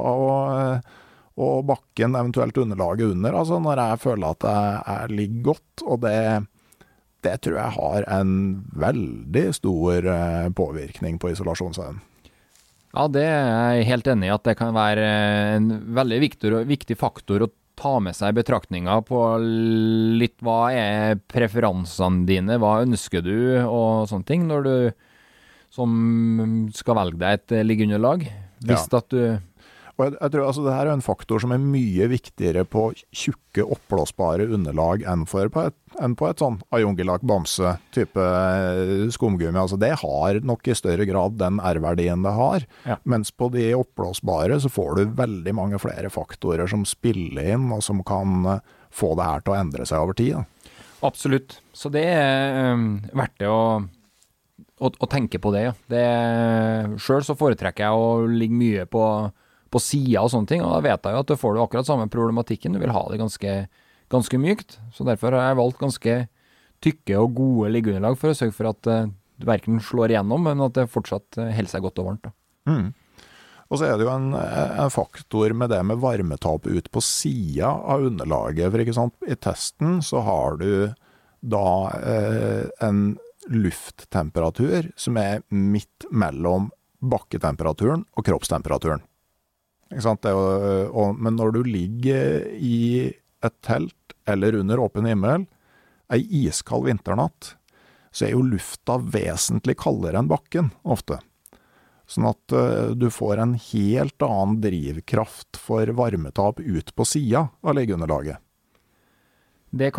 og bakken, eventuelt underlaget under, altså når jeg føler at jeg ligger godt, og det tror jeg har en veldig stor påvirkning på isolasjonsevnen. Ja, det er jeg helt enig i at det kan være en veldig viktig faktor å ta med seg betraktninger på litt hva er preferansene dine, hva ønsker du og sånne ting når du som skal velge deg et liggeunderlag. Hvis at du... Og jeg tror altså det her er en faktor som er mye viktigere på tjukke oppblåsbare underlag enn på et sånn Ayungilak Bamse type skumgummi. Altså det har nok i større grad den R-verdien det har. Ja. Mens på de oppblåsbare så får du veldig mange flere faktorer som spiller inn og som kan få det her til å endre seg over tid. Da. Absolutt. Så det er verdt det å tenke på det. Ja. Selv så foretrekker jeg å ligge mye på på siden og sånne ting, og da vet jeg jo at du får akkurat samme problematikken, du vil ha det ganske mykt, så derfor har jeg valgt ganske tykke og gode liggeunderlag for å sørge for at du hverken slår igjennom, men at det fortsatt holder seg godt og varmt. Og så er det jo en faktor med det med varmetap ut på siden av underlaget, for ikke sant, i testen så har du da en lufttemperatur som er midt mellom bakketemperaturen og kroppstemperaturen. Ikke sant? Men når du ligger i et telt eller under åpen himmel, en iskald vinternatt, så er jo lufta vesentlig kaldere enn bakken ofte. Sånn at du får en helt annen drivkraft for varmetap ut på siden av liggeunderlaget. Det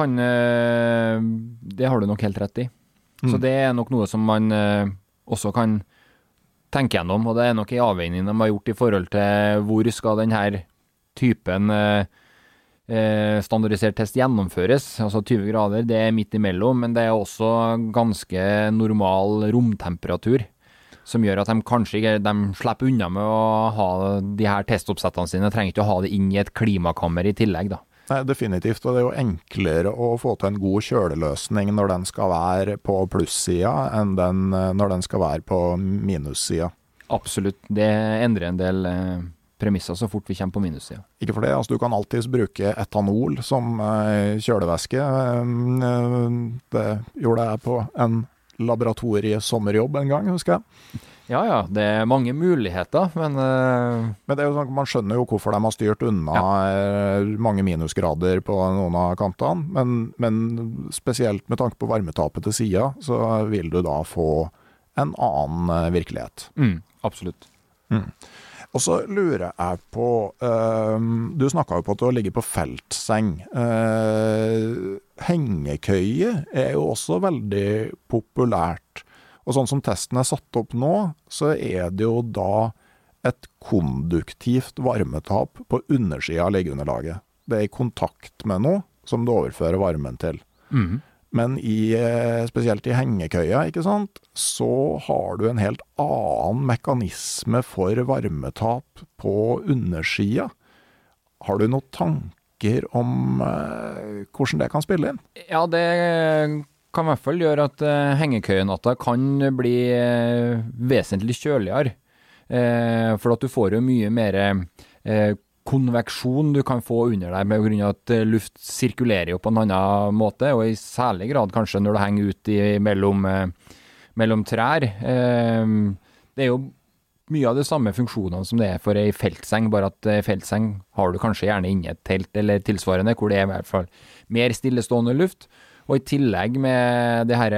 har du nok helt rett i. Så det er nok noe som man også kan tenke gjennom, og det er nok en avveining de har gjort i forhold til hvor skal denne typen standardisert test gjennomføres. Altså 20 grader, det er midt imellom, men det er også ganske normal romtemperatur, som gjør at de kanskje ikke slipper unna med å ha de her testoppsettene sine, trenger ikke å ha det inn i et klimakammer i tillegg da. Nei, definitivt, og det er jo enklere å få til en god kjøleløsning når den skal være på plussida enn når den skal være på minussida. Absolutt, det endrer en del premisser så fort vi kommer på minussida. Ikke for det, altså du kan alltid bruke etanol som kjølevæske. Det gjorde jeg på en laboratoriesommerjobb en gang, husker jeg. Ja, det er mange muligheter, men det er jo sånn, man skjønner jo hvorfor de har styrt unna mange minusgrader på noen av kantene, men spesielt med tanke på varmetapet til siden, så vil du da få en annen virkelighet. Absolutt. Og så lurer jeg på, du snakket jo på at du har ligget på feltseng. Hengekøye er jo også veldig populært. Og sånn som testen er satt opp nå, så er det jo da et konduktivt varmetap på undersiden av liggeunderlaget. Det er i kontakt med noe som du overfører varmen til. Men spesielt i hengekøya, ikke sant, så har du en helt annen mekanisme for varmetap på undersiden. Har du noen tanker om hvordan det kan spille inn? Ja, det kan i hvert fall gjøre at hengekøyenatta kan bli vesentlig kjøligere. For at du får jo mye mer konveksjon du kan få under deg med grunn av at luft sirkulerer jo på en annen måte, og i særlig grad kanskje når du henger ut mellom trær. Det er jo mye av de samme funksjonene som det er for en feltseng, bare at feltseng har du kanskje gjerne inne i et telt eller tilsvarende, hvor det er i hvert fall mer stillestående luft. Og i tillegg med det her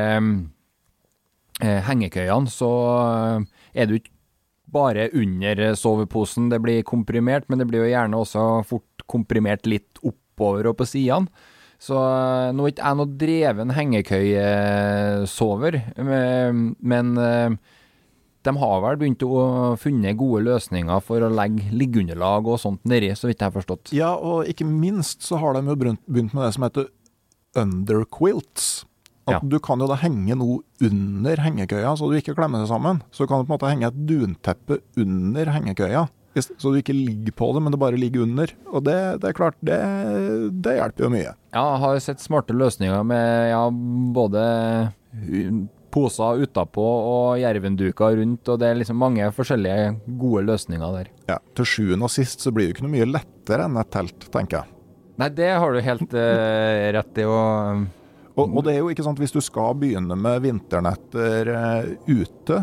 hengekøyene, så er det jo ikke bare under soveposen det blir komprimert, men det blir jo gjerne også fort komprimert litt oppover og på siden. Så nå er ikke jeg noe dreven hengekøyesover, men de har vel begynt å funne gode løsninger for å legge liggeunderlag og sånt nedi, så vidt jeg har forstått. Ja, og ikke minst så har de jo begynt med det som heter underquilts. At du kan jo da henge noe under hengekøya, så du ikke klemmer seg sammen. Så du kan på en måte henge et dunteppe under hengekøya, så du ikke ligger på det, men det bare ligger under. Og det er klart, det hjelper jo mye. Ja, jeg har sett smarte løsninger med både poser utapå og jervenduker rundt, og det er liksom mange forskjellige gode løsninger der. Ja, til sjuende og sist så blir det ikke noe mye lettere enn et telt, tenker jeg. Nei, det har du helt rett i å... Og det er jo ikke sant, hvis du skal begynne med vinternetter ute,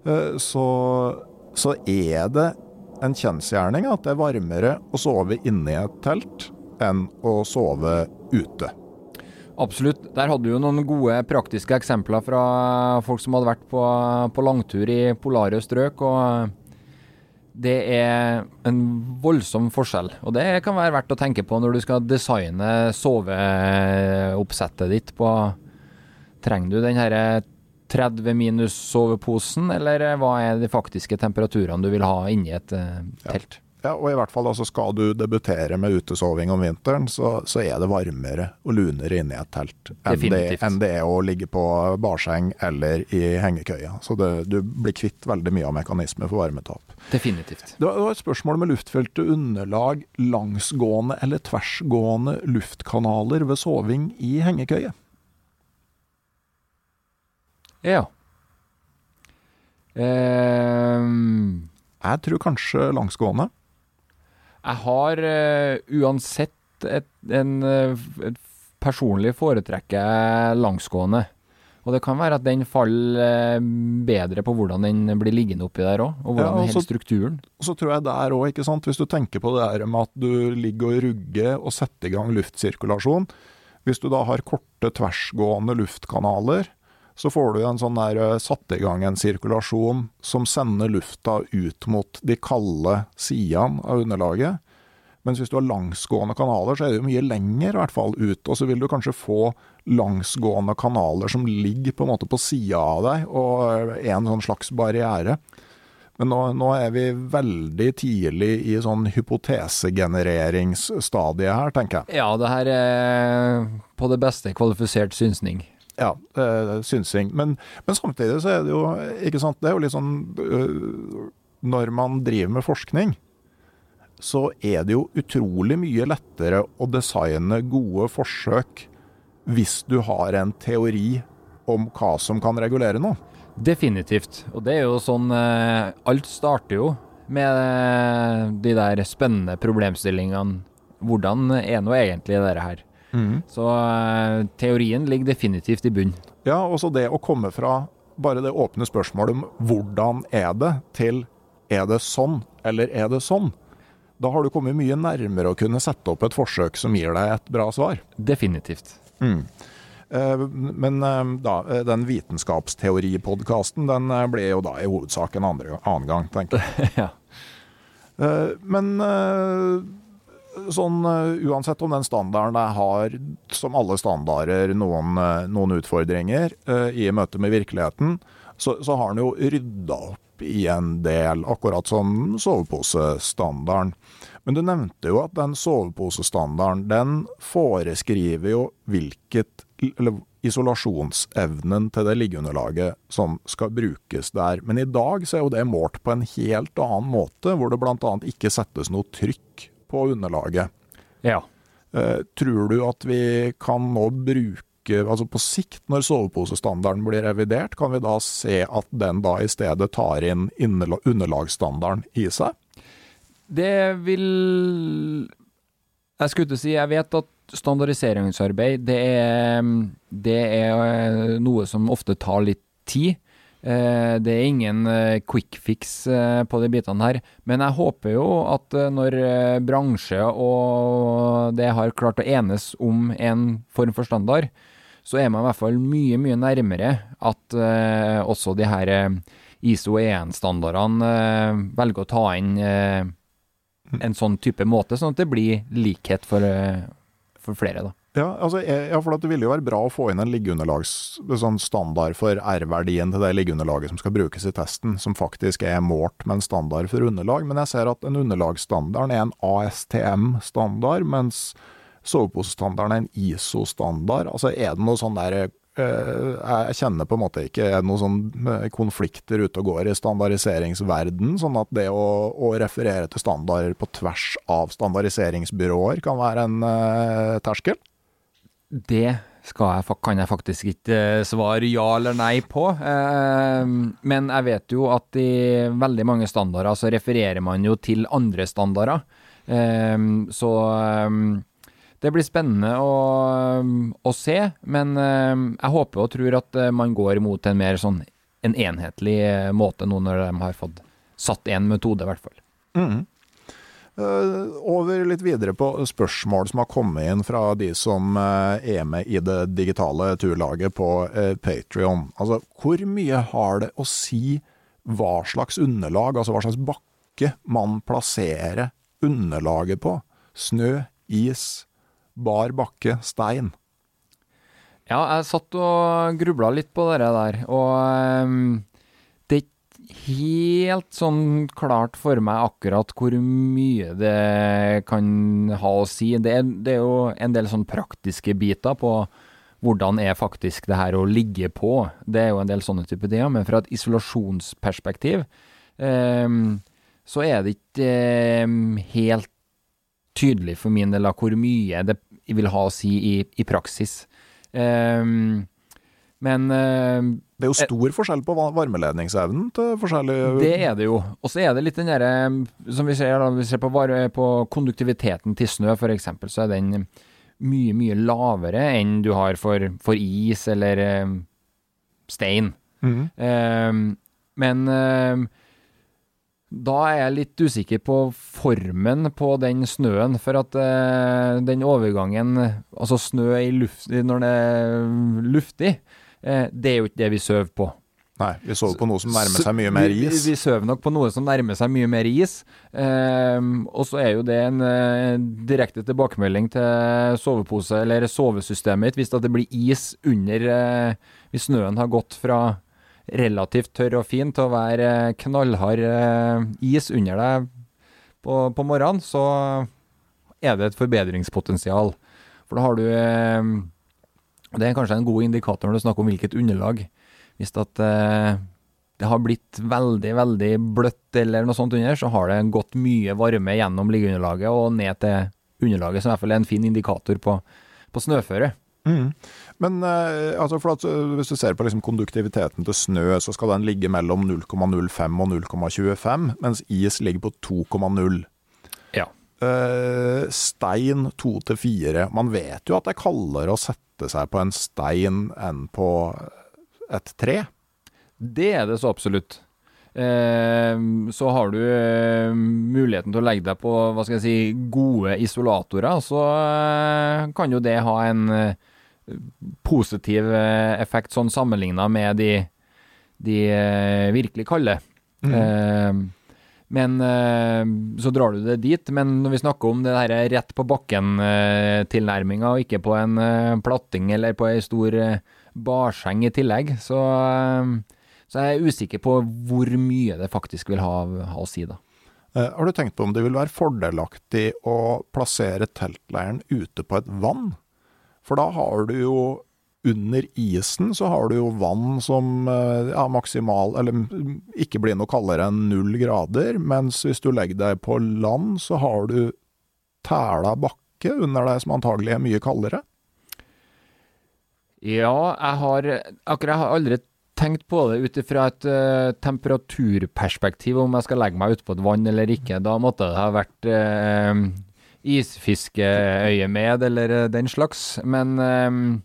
så er det en kjensgjerning at det er varmere å sove inne i et telt enn å sove ute. Absolutt. Der hadde du jo noen gode praktiske eksempler fra folk som hadde vært på langtur i polare strøk, og det er en voldsom forskjell, og det kan være verdt å tenke på når du skal designe soveoppsettet ditt på. Trenger du den her 30 minus soveposen, eller hva er de faktiske temperaturene du vil ha inni et telt? Ja, og i hvert fall altså, skal du debutere med utesoving om vinteren, så det varmere og lunere inne i et telt enn det å ligge på barseng eller i hengekøya. Så du blir kvitt veldig mye av mekanismer for varmetap. Definitivt. Det var et spørsmål med luftfeltet underlag, langsgående eller tversgående luftkanaler ved soving i hengekøye. Ja. Jeg tror kanskje langsgående. Jeg har uansett et personlig foretrekke langsgående. Og det kan være at den faller bedre på hvordan den blir liggende oppi der også, og hvordan den hele strukturen. Så tror jeg der også, ikke sant? Hvis du tenker på det der med at du ligger og rugger og setter i gang luftsirkulasjon, hvis du da har korte tversgående luftkanaler, så får du en sånn der satt i gang en sirkulasjon som sender lufta ut mot de kalde sidene av underlaget. Mens hvis du har langsgående kanaler, så det jo mye lenger i hvert fall ut, og så vil du kanskje få langsgående kanaler som ligger på en måte på siden av deg, og en sånn slags barriere. Men nå vi veldig tidlig i sånn hypotesegenereringsstadiet her, tenker jeg. Ja, det her på det beste kvalifisert synsning. Ja, synsing. Men samtidig så det jo, ikke sant, det jo litt sånn, når man driver med forskning, så det jo utrolig mye lettere å designe gode forsøk hvis du har en teori om hva som kan regulere noe. Definitivt. Og det jo sånn, alt starter jo med de der spennende problemstillingene. Hvordan nå egentlig det her? Så teorien ligger definitivt i bunn. Ja, og så det å komme fra bare det åpne spørsmålet om hvordan det, til det sånn, eller det sånn? Da har du kommet mye nærmere å kunne sette opp et forsøk som gir deg et bra svar. Definitivt. Men da, den vitenskapsteori-podcasten, den ble jo da i hovedsak en annen gang, tenker jeg. Ja. Men sånn, uansett om den standarden har, som alle standarder, noen utfordringer i møte med virkeligheten, så har den jo ryddet opp i en del, akkurat som soveposestandarden. Men du nevnte jo at den soveposestandarden, den foreskriver jo isolasjonsevnen til det liggeunderlaget som skal brukes der. Men i dag så jo det målt på en helt annen måte, hvor det blant annet ikke settes noe trykk på underlaget. Ja. Tror du at vi kan nå bruke, altså på sikt, når soveposestandarden blir revidert, kan vi da se at den da i stedet tar inn underlagsstandarden i seg? Det vil... Jeg skulle ikke si, jeg vet at standardiseringsarbeid, det noe som ofte tar litt tid. Det ingen quick fix på de bitene her, men jeg håper jo at når bransje og det har klart å enes om en form for standard, så man i hvert fall mye, mye nærmere at også de her ISO 1-standardene velger å ta inn en sånn type måte, sånn at det blir likhet for flere da. Ja, altså, for det ville jo være bra å få inn en sånn standard for R-verdien til det liggeunderlaget som skal brukes i testen, som faktisk målt med en standard for underlag, men jeg ser at en underlagsstandard en ASTM-standard, mens soveposestandarden en ISO-standard. Altså, det noe sånn der, jeg kjenner på en måte ikke noen sånn konflikter ute og går i standardiseringsverden, sånn at det å referere til standarder på tvers av standardiseringsbyråer kan være en terskel? Det kan jeg faktisk ikke svare ja eller nei på, men jeg vet jo at i veldig mange standarder så refererer man jo til andre standarder, så det blir spennende å se, men jeg håper og tror at man går mot en mer sånn en enhetlig måte nå når de har fått satt en metode i hvert fall. Over litt videre på spørsmål som har kommet inn fra de som med i det digitale turlaget på Patreon. Altså, hvor mye har det å si hva slags underlag, altså hva slags bakke man plasserer underlaget på? Snø, is, bar bakke, stein? Ja, jeg satt og grublet litt på det der, og helt sånn klart for meg akkurat hvor mye det kan ha å si. Det er jo en del sånn praktiske biter på hvordan er faktisk det her å ligge på. Det er jo en del sånne type ting, men fra et isolasjonsperspektiv så er det ikke helt tydelig for min del av hvor mye det vil ha å si i praksis. Men det er jo stor forskjell på varmeledningsevnen til forskjellige... Det er det jo. Og så er det litt den der, som vi ser, da, vi ser på konduktiviteten til snø for eksempel, så er den mye lavere enn du har for is eller stein. Men da er jeg litt usikker på formen på den snøen, for at den overgangen, altså snø i luft, når det er luftig, det er jo ikke det vi søver på. Nei, vi sover på noe som nærmer seg mye mer is. Vi søver nok på noe som nærmer seg mye mer is. Og så er jo det en direkte tilbakemelding til sovepose, eller sovesystemet, hvis det blir is under, hvis snøen har gått fra relativt tørr og fin til å være knallhard is under deg på morgenen, så er det et forbedringspotensial. For da har du... Det er kanskje en god indikator når du snakker om hvilket underlag. Hvis at det har blitt veldig, veldig bløtt eller noe sånt under, så har det gått mye varme gjennom liggeunderlaget og ned til underlaget, som i hvert fall er en fin indikator på snøføre. Men altså for at, hvis du ser på liksom konduktiviteten til snø, så skal den ligge mellom 0,05 og 0,25, mens is ligger på 2,0. Ja. Stein 2-4. Man vet jo at det er kaldere å sette seg på en stein enn på et tre. Det er det så absolutt. Så har du muligheten til å legge deg på, hva skal jeg si, gode isolatorer, så kan jo det ha en positiv effekt sånn sammenlignet med de virkelig kalde. Men så drar du det dit, men når vi snakker om det der rett på bakken tilnærmingen, og ikke på en platting eller på en stor barseng i tillegg, så er jeg usikker på hvor mye det faktisk vil ha å si da. Har du tenkt på om det vil være fordelaktig å plassere teltleiren ute på et vann? For da har du jo under isen så har du jo vann som maksimal, eller ikke blir noe kaldere enn 0 grader, mens hvis du legger deg på land så har du tæla bakke under deg som antagelig er mye kaldere. Ja, jeg har aldri tenkt på det utifra et temperaturperspektiv, om jeg skal legge meg ut på et vann eller ikke. Da måtte det ha vært isfiskeøye med, eller den slags, men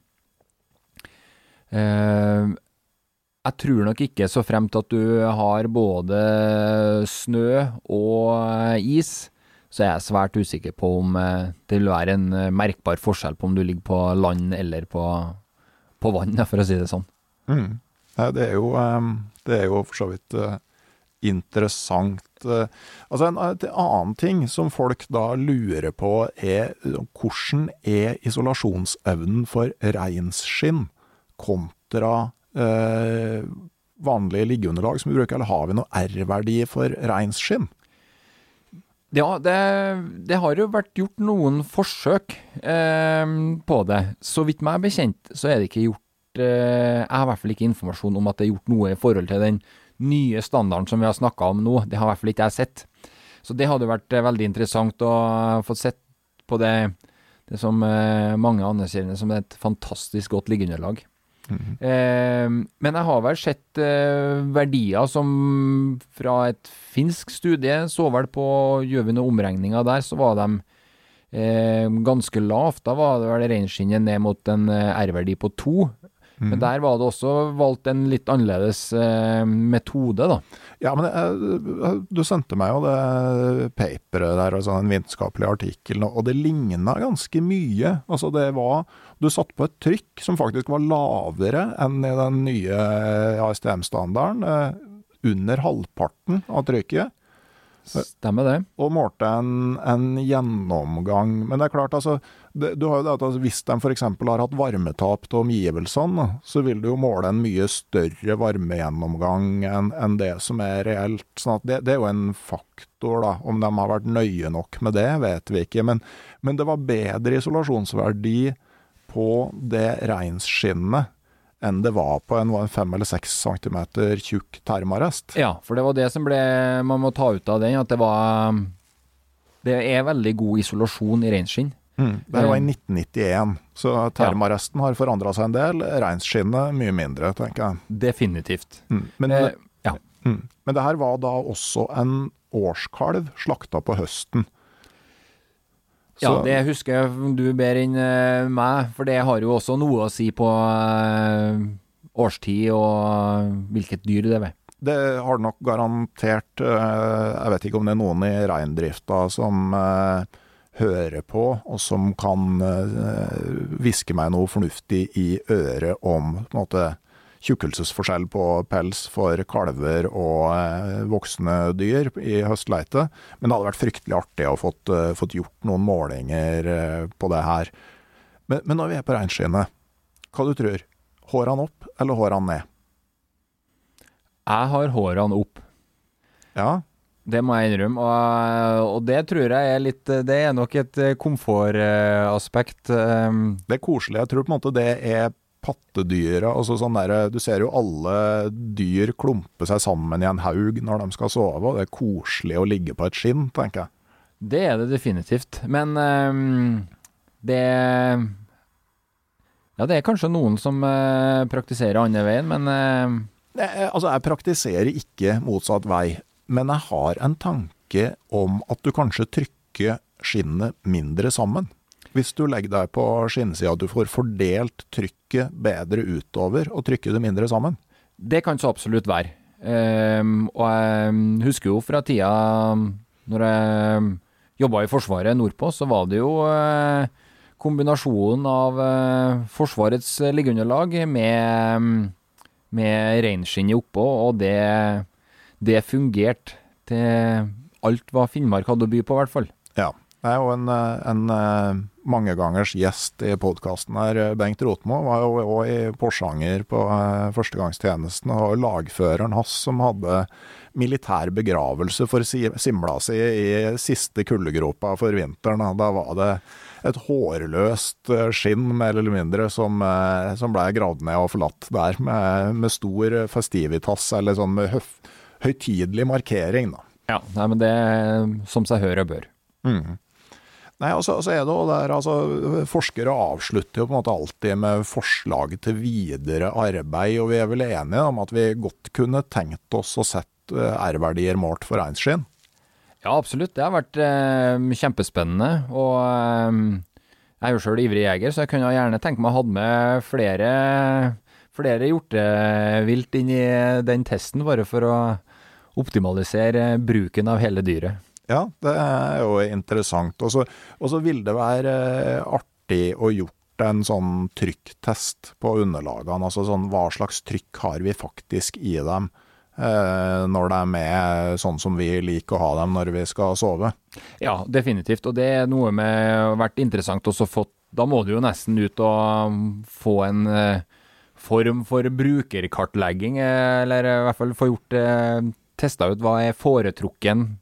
jeg tror nok ikke så fremt at du har både snø og is, så er jeg svært usikker på om det vil være en merkbar forskjell på om du ligger på land eller på vann, for å si det sånn. Det er jo for så vidt interessant. Altså en annen ting som folk da lurer på er hvordan er isolasjonsevnen for reinsskinn kontra vanlige liggeunderlag som vi bruker, eller har vi noe R-verdi for reinsskinn? Ja, det har jo vært gjort noen forsøk på det. Så vidt meg bekjent, så er det ikke gjort, jeg har i hvert fall ikke informasjon om at det er gjort noe i forhold til den nye standarden som vi har snakket om nå. Det har i hvert fall ikke jeg sett. Så det hadde vært veldig interessant å få sett på det som mange anerkjenner som et fantastisk godt liggeunderlag. Men jeg har vel sett verdier som fra et finsk studie, så vel på, gjør vi noen omregninger der, så var de ganske lavt. Da var det vel reinskinnet ned mot en R-verdi på 2. Men der var det også valgt en litt annerledes metode da. Ja, men du sendte meg jo det paperet der, altså en vitenskapelig artikkel, og det lignet ganske mye. Altså det var, du satt på et trykk som faktisk var lavere enn i den nye ASTM-standarden, under halvparten av trykket. Stemmer det. Og målte en gjennomgang. Men det er klart, altså, Du har jo det at hvis de for eksempel har hatt varmetap til omgivelsene, så vil du jo måle en mye større varmegjennomgang enn det som reelt. Sånn at det jo en faktor da. Om de har vært nøye nok med det, vet vi ikke. Men det var bedre isolasjonsverdi på det regnskinnet enn det var på en 5 eller 6 centimeter tjukk termarest. Ja, for det var det som man må ta ut av den, at det veldig god isolasjon i reinskinn. Det var i 1991, så termaresten har forandret seg en del, reinskinnet mye mindre, tenker jeg. Definitivt. Men det her var da også en årskalv slakta på høsten. Så, ja, det husker jeg du ber inn meg, for det har jo også noe å si på årstid og hvilket dyr det er. Det har nok garantert, jeg vet ikke om det noen i reindrifta som hører på, og som kan viske meg noe fornuftig i øret om på en måte tjukkelsesforskjell på pels for kalver og voksne dyr i høstleite. Men det hadde vært fryktelig artig å fått gjort noen målinger på det her. Men når vi på reinskinnet, hva du tror? Hårene opp eller hårene ned? Jeg har hårene opp. Ja. Det må jeg innrømme, og det tror jeg det nok et komfortaspekt. Det koselig, jeg tror på en måte det pattedyra, altså sånn der, du ser jo alle dyr klumpe seg sammen i en haug når de skal sove, og det koselig å ligge på et skinn, tenker jeg. Det det definitivt, men det kanskje noen som praktiserer andre veien, men altså, jeg praktiserer ikke motsatt vei, men jeg har en tanke om at du kanskje trykker skinnet mindre sammen. Hvis du legger deg på skinnsida, at du får fordelt trykket bedre utover og trykker det mindre sammen. Det kan så absolutt være. Og jeg husker jo fra tida når jeg jobbet i Forsvaret nordpå, så var det jo kombinasjonen av Forsvarets liggeunderlag med reinskinn oppå, og det fungerte til alt hva Finnmark hadde å by på, i hvert fall. Ja. Det er jo en mangegangers gjest i podcasten her, Bengt Rotmo, var jo også i Porsanger på førstegangstjenesten, og lagføreren hans som hadde militær begravelse for simla si i siste kuldegropa for vinteren. Da var det et hårløst skinn, mer eller mindre, som ble gravd ned og forlatt der, med stor festivitas, eller sånn med høytidelig markering, da. Ja, nei, men det som seg hører bør. Nei, og så det jo der, altså, forskere avslutter jo på en måte alltid med forslag til videre arbeid, og vi vel enige om at vi godt kunne tenkt oss å sett R-verdier målt for reinsskinn. Ja, absolutt. Det har vært kjempespennende, og jeg jo selv ivrig jeger, så jeg kunne gjerne tenke meg å ha med flere hjortevilt inn i den testen, bare for å optimalisere bruken av hele dyret. Ja, det jo interessant. Og så vil det være artig å gjort en sånn trykktest på underlagene. Altså sånn, hva slags trykk har vi faktisk i dem når de sånn som vi liker å ha dem når vi skal sove? Ja, definitivt. Og det noe med vært interessant også fått. Da må du jo nesten ut og få en form for brukerkartlegging, eller i hvert fall få gjort testet ut hva foretrukken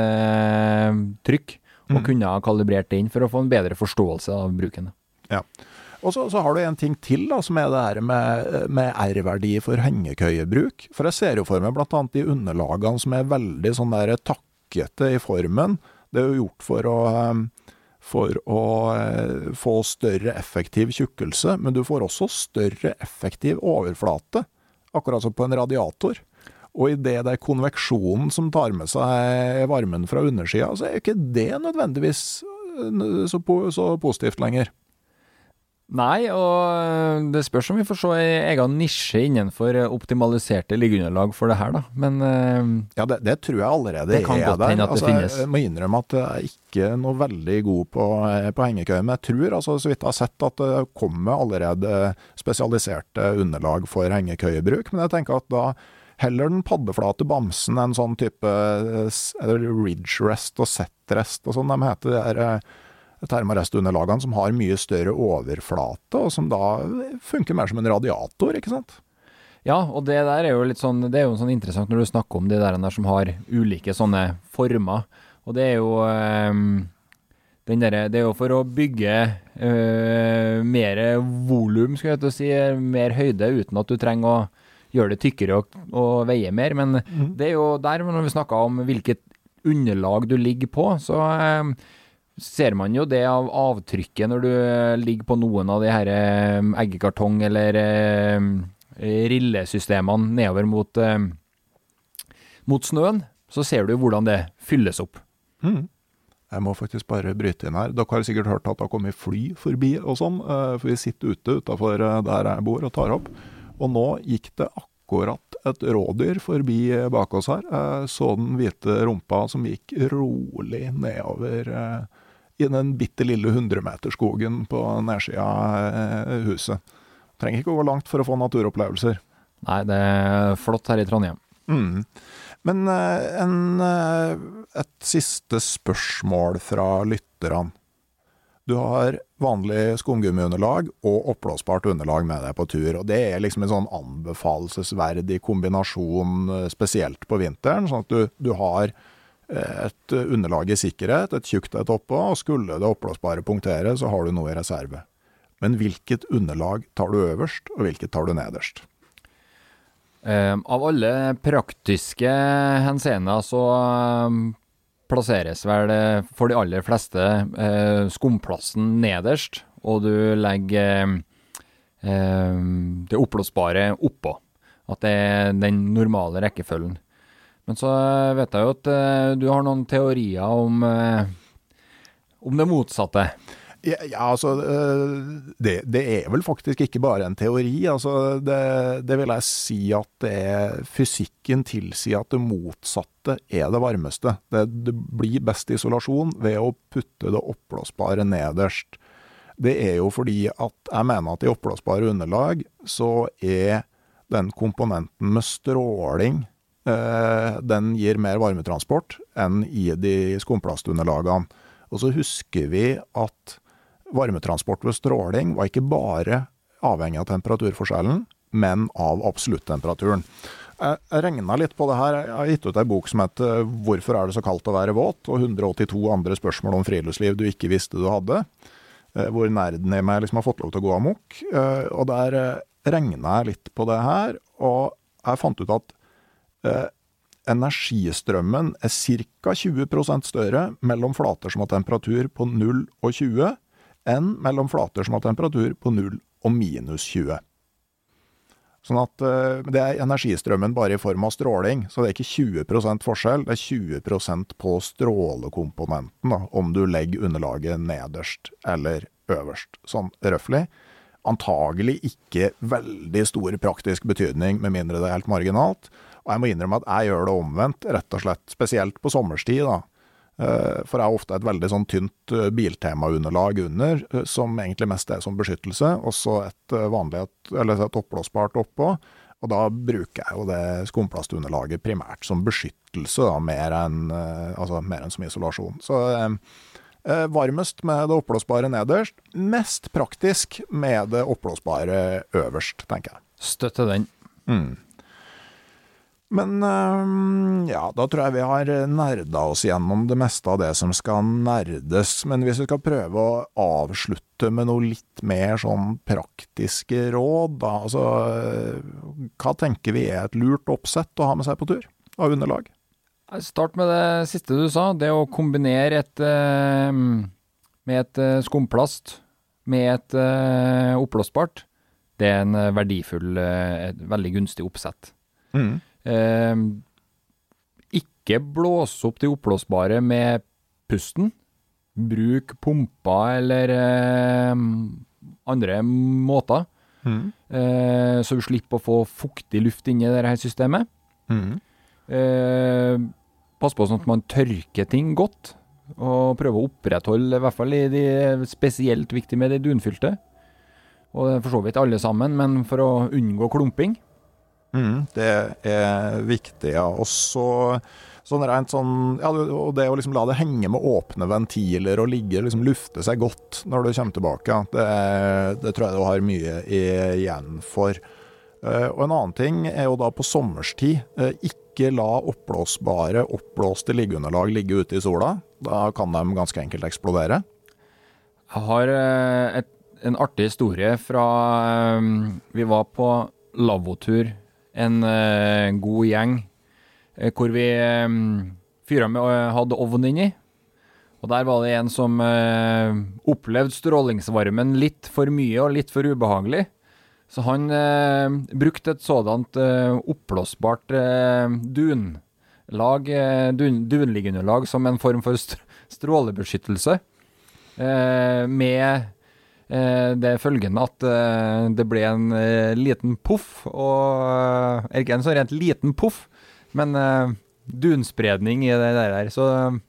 trykk, og kunne ha kalibrert det inn for å få en bedre forståelse av bruken. Ja. Og så har du en ting til da, som det her med R-verdi for hengekøyebruk. For jeg ser jo for meg blant annet de underlagene som veldig sånn der takkete i formen. Det jo gjort for å få større effektiv tjukkelse, men du får også større effektiv overflate, akkurat som på en radiator. Og i det konveksjonen som tar med seg varmen fra undersida, så jo ikke det nødvendigvis så positivt lenger. Nei, og det spørs om vi får se en egen nisje innenfor optimaliserte liggeunderlag for det her, da. Men ja, det tror jeg allerede det kan godt hende at det finnes. Jeg må innrømme at jeg ikke er noe veldig god på hengekøye, men jeg tror, altså, så vidt jeg har sett, at det kommer allerede spesialiserte underlag for hengekøyebruk, men jeg tenker at da heller den paddeflate bamsen en sånn type ridge rest og set rest og sånn, de heter termorestunderlagene som har mye større overflate, og som da funker mer som en radiator, ikke sant? Ja, og det der er jo litt sånn, det er jo sånn interessant når du snakker om de der som har ulike sånne former, og det er jo det er jo for å bygge mer volum, skal jeg til å si, mer høyde, uten at du trenger å gjøre det tykkere og veie mer, men det er jo der når vi snakker om hvilket underlag du ligger på, så ser man jo det av avtrykket når du ligger på noen av de her eggekartong eller rillesystemene nedover mot snøen, så ser du hvordan det fylles opp. Jeg må faktisk bare bryte inn her. Dere har sikkert hørt at det har kommet fly forbi og sånn, for vi sitter utenfor der jeg bor og tar opp. Og nå gikk det akkurat et rådyr forbi bak oss her. Så den hvite rumpa som gikk rolig nedover i den bitte lille 100-meterskogen på nedsida av huset. Trenger ikke å gå langt for å få naturopplevelser. Nei, det er flott her i Trondheim. Men et siste spørsmål fra lytterne. Du har vanlig skumgummiunderlag og oppblåsbart underlag med deg på tur, og det er liksom en sånn anbefalesverdig kombinasjon, spesielt på vinteren, sånn at du har et underlag i sikkerhet, et tjukt et oppå, og skulle det oppblåsbare punktere, så har du noe i reserve. Men hvilket underlag tar du øverst, og hvilket tar du nederst? Av alle praktiske henseender så plasseres vel for de aller fleste skumplassen nederst, og du legger det oppblåsbare oppå. At det er den normale rekkefølgen. Men så vet jeg jo at du har noen teorier om det motsatte. Ja, altså, det er vel faktisk ikke bare en teori. Altså, det vil jeg si at fysikken tilsier at det motsatte er det varmeste. Det blir best isolasjon ved å putte det oppblåsbare nederst. Det er jo fordi at jeg mener at i oppblåsbare underlag så er den komponenten med stråling, den gir mer varmetransport enn i de skumplastunderlagene. Og så husker vi at varmetransport ved stråling var ikke bare avhengig av temperaturforskjellen, men av absoluttemperaturen. Jeg regnet litt på det her. Jeg har gitt ut en bok som heter «Hvorfor er det så kaldt å være våt?» og 182 andre spørsmål om friluftsliv du ikke visste du hadde, hvor nerden i meg liksom har fått lov til å gå amok. Og der regnet jeg litt på det her, og jeg fant ut at energistrømmen er ca. 20% større mellom flater som har temperatur på 0 og 20, enn mellom flater som har temperatur på 0 og minus 20. Sånn at det er energistrømmen bare i form av stråling, så det er ikke 20% forskjell, det er 20% på strålekomponenten, da, om du legger underlaget nederst eller øverst, sånn røffelig. Antagelig ikke veldig stor praktisk betydning, med mindre det er helt marginalt. Og jeg må innrømme at jeg gjør det omvendt, rett og slett, spesielt på sommerstid da. For jeg har ofte et veldig sånn tynt biltemaunderlag under, som egentlig mest er som beskyttelse, og så et oppblåsbart oppå, og da bruker jeg jo det skumplastunderlaget primært som beskyttelse, da, mer enn som isolasjon. Så varmest med det oppblåsbare nederst, mest praktisk med det oppblåsbare øverst, tenker jeg. Støtte den. Men ja, da tror jeg vi har nerdet oss gjennom det meste av det som skal nerdes, men hvis vi skal prøve å avslutte med noe litt mer sånn praktiske råd, da, altså, hva tenker vi er et lurt oppsett å ha med seg på tur av underlag? Start med det siste du sa, det å kombinere med et skumplast med et oppblåsbart. Det er en verdifull, et veldig gunstig oppsett. Ikke blås opp de oppblåsbare med pusten. Bruk pumper eller andre måter, så du slipper å få fuktig luft inn i dette systemet. Pass på sånn at man tørker ting godt, og prøve å opprettholde, i hvert fall i de spesielt viktige med de dunfylte. Og for så vidt alle sammen, men for å unngå klumping. Det viktig, ja. Og så rent sånn, ja, og det å liksom la det henge med åpne ventiler og ligge, liksom lufte seg godt når du kommer tilbake, det tror jeg du har mye igjen for. Og en annen ting jo da på sommerstid, ikke la oppblåste liggeunderlag ligge ute i sola. Da kan de ganske enkelt eksplodere. Jeg har en artig historie fra vi var på lavvotur, en god gjeng, hvor vi hadde ovn inni. Og der var det en som opplevde strålingsvarmen litt for mye og litt for ubehagelig. Så han brukte et sådant oppblåsbart dunliggeunderlag som en form for strålebeskyttelse, med det følgende at det ble en liten puff, og ikke en så rent liten puff, men dunspredning i det der. Så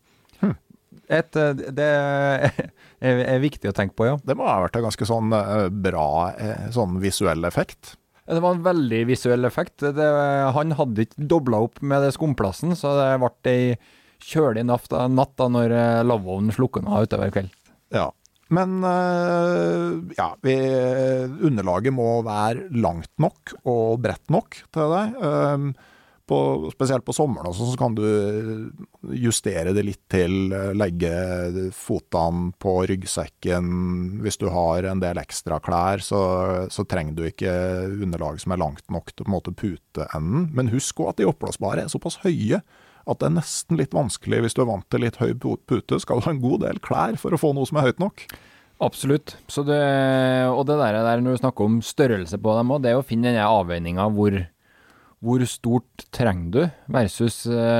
det viktig å tenke på, ja. Det må ha vært en ganske sånn bra sånn visuell effekt. Det var en veldig visuell effekt. Han hadde ikke doblet opp med det skumplassen, så det ble en kjølig natt da når lavovnen slukket utover kveld. Ja, men ja, underlaget må være langt nok og bredt nok til deg. Spesielt på sommeren også, så kan du justere det litt til, legge fotene på ryggsekken. Hvis du har en del ekstra klær, så trenger du ikke underlag som langt nok til på en måte puteenden. Men husk også at de oppblåsbare såpass høye at det nesten litt vanskelig. Hvis du vant til litt høy pute, skal du ha en god del klær for å få noe som høyt nok. Absolutt. Og det der når du snakker om størrelse på dem, det å finne denne avveiningen hvor stort trenger du versus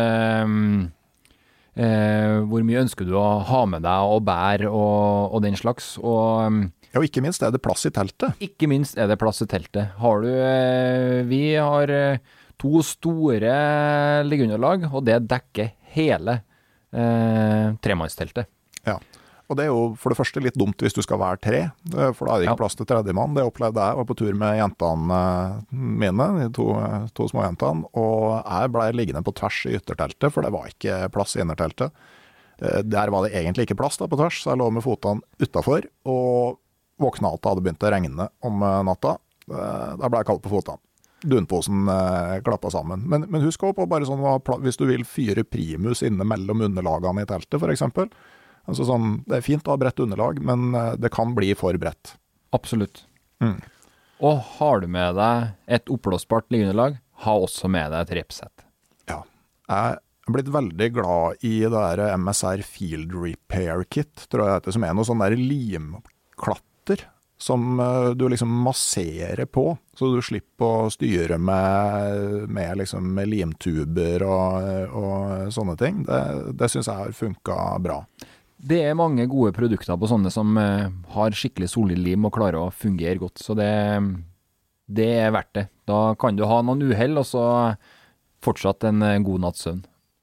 hvor mye ønsker du å ha med deg og bære og den slags. Og ikke minst det plass i teltet. Ikke minst det plass i teltet. Vi har 2 store liggeunderlag, og det dekker hele tremannsteltet. Ja. Og det jo for det første litt dumt hvis du skal være 3, for da det ikke plass til tredjemann. Det opplevde jeg, var på tur med jentene mine, de to små jentene, og jeg ble liggende på tvers i ytterteltet, for det var ikke plass i innerteltet. Der var det egentlig ikke plass da på tvers, så jeg lå med fotene utenfor, og våkna at det hadde begynt å regne om natta. Da ble jeg kald på fotene. Dunposen klappet sammen. Men husk også på bare sånn, hvis du vil fyre primus inne mellom underlagene i teltet, for eksempel. Altså sånn, det fint å ha bredt underlag, men det kan bli for bredt. Absolutt. Og har du med deg et oppblåsbart liggeunderlag, ha også med deg et repsett. Ja, jeg er blitt veldig glad i det der MSR Field Repair Kit, tror jeg det heter, som noe sånn der limklatter som du liksom masserer på, så du slipper å styre med limtuber og sånne ting. Det synes jeg har funket bra. Det mange gode produkter på sånne som har skikkelig solid lim og klarer å fungere godt, så det verdt det. Da kan du ha noen uheld, og så fortsatt en god natts søvn.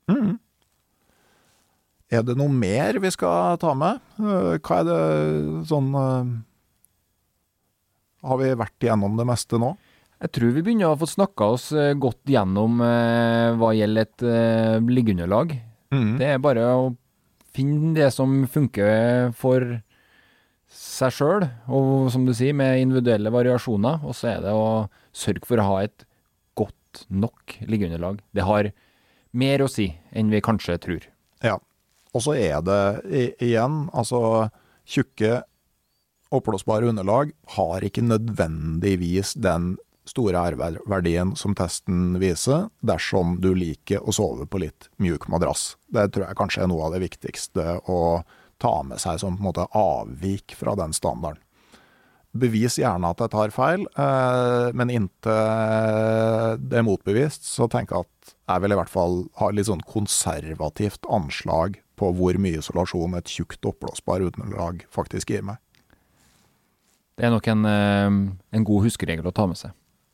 Det noe mer vi skal ta med? Hva det sånn... Har vi vært igjennom det meste nå? Jeg tror vi begynner å få snakket oss godt gjennom hva gjelder et liggeunderlag. Det bare å finne det som funker for seg selv, og som du sier, med individuelle variasjoner, og så det å sørge for å ha et godt nok liggeunderlag. Det har mer å si enn vi kanskje tror. Ja, og så det igjen, altså tjukke oppblåsbare underlag har ikke nødvendigvis den store R-verdien som testen viser, dersom du liker å sove på litt mjuk madrass. Det tror jeg kanskje noe av det viktigste å ta med seg som på en måte avvik fra den standarden. Bevis gjerne at jeg tar feil, men inntil det motbevist, så tenker jeg at jeg vil i hvert fall ha litt sånn konservativt anslag på hvor mye isolasjon et tjukt oppblåsbar underlag faktisk gir meg. Det nok en god huskeregel å ta med seg.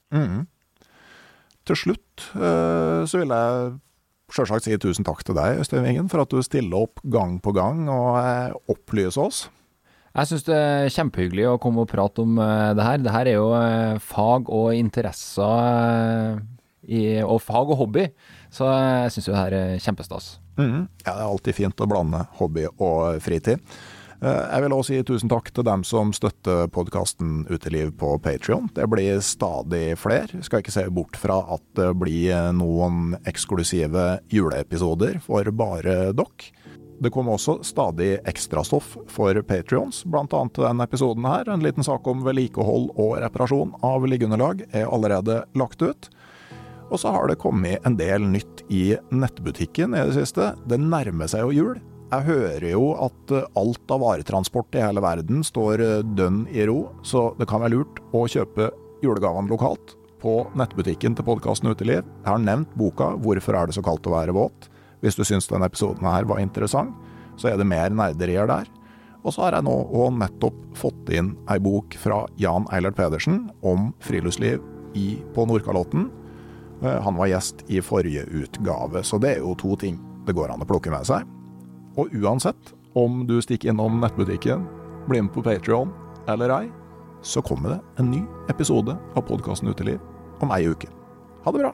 Til slutt så vil jeg selvsagt si tusen takk til deg, Øystein Wingen, for at du stiller opp gang på gang og opplyser oss. Jeg synes det kjempehyggelig å komme og prate om det her. Det her jo fag og interesser og fag og hobby. Så jeg synes jo det her er kjempestas. Ja, det er alltid fint å blande hobby og fritid. Jeg vil også si tusen takk til dem som støtter podcasten Uteliv på Patreon. Det blir stadig flere. Skal ikke se bort fra at det blir noen eksklusive juleepisoder for bare dere. Det kommer også stadig ekstra stoff for Patreons, blant annet denne episoden her. En liten sak om vedlikehold og reparasjon av liggeunderlag er allerede lagt ut. Og så har det kommet en del nytt i nettbutikken i det siste. Det nærmer seg jo jul. Jeg hører jo at alt av varetransport i hele verden står dønn i ro, så det kan være lurt å kjøpe julegavene lokalt på nettbutikken til podcasten Uteliv. Jeg har nevnt boka «Hvorfor er det så kaldt å være våt?». Hvis du synes denne episoden her var interessant, så er det mer nerderier der. Og så har jeg nå også nettopp fått inn en bok fra Jan Eilert Pedersen om friluftsliv på Nordkalotten. Han var gjest i forrige utgave, så det er jo 2 ting det går an å plukke med seg. Og uansett om du stikker innom nettbutikken, blir med på Patreon eller ei, så kommer det en ny episode av podcasten Uteliv om ei uke. Ha det bra!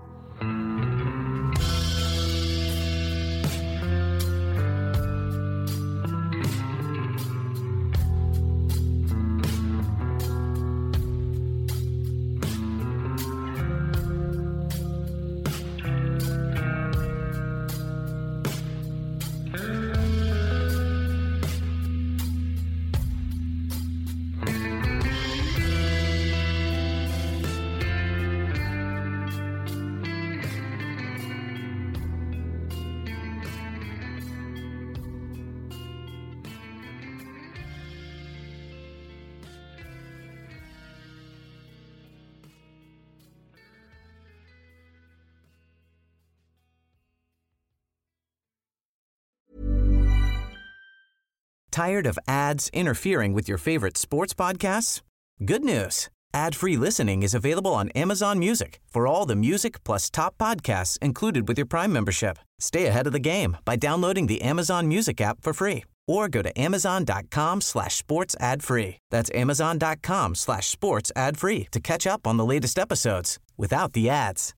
Tired of ads interfering with your favorite sports podcasts? Good news. Ad-free listening is available on Amazon Music for all the music plus top podcasts included with your Prime membership. Stay ahead of the game by downloading the Amazon Music app for free or go to amazon.com/sports ad free. That's amazon.com/sports ad free to catch up on the latest episodes without the ads.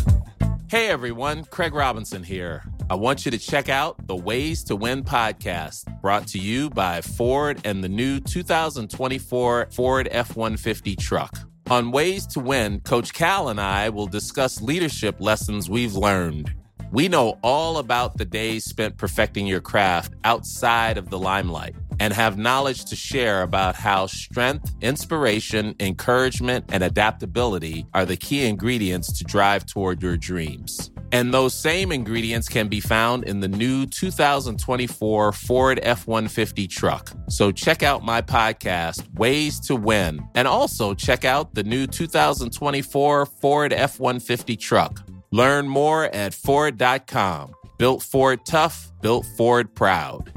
Hey everyone, Craig Robinson here. I want you to check out the Ways to Win podcast, brought to you by Ford and the new 2024 Ford F-150 truck. On Ways to Win, Coach Cal and I will discuss leadership lessons we've learned. We know all about the days spent perfecting your craft outside of the limelight and have knowledge to share about how strength, inspiration, encouragement, and adaptability are the key ingredients to drive toward your dreams. And those same ingredients can be found in the new 2024 Ford F-150 truck. So check out my podcast, Ways to Win, and also check out the new 2024 Ford F-150 truck. Learn more at Ford.com. Built Ford tough, built Ford proud.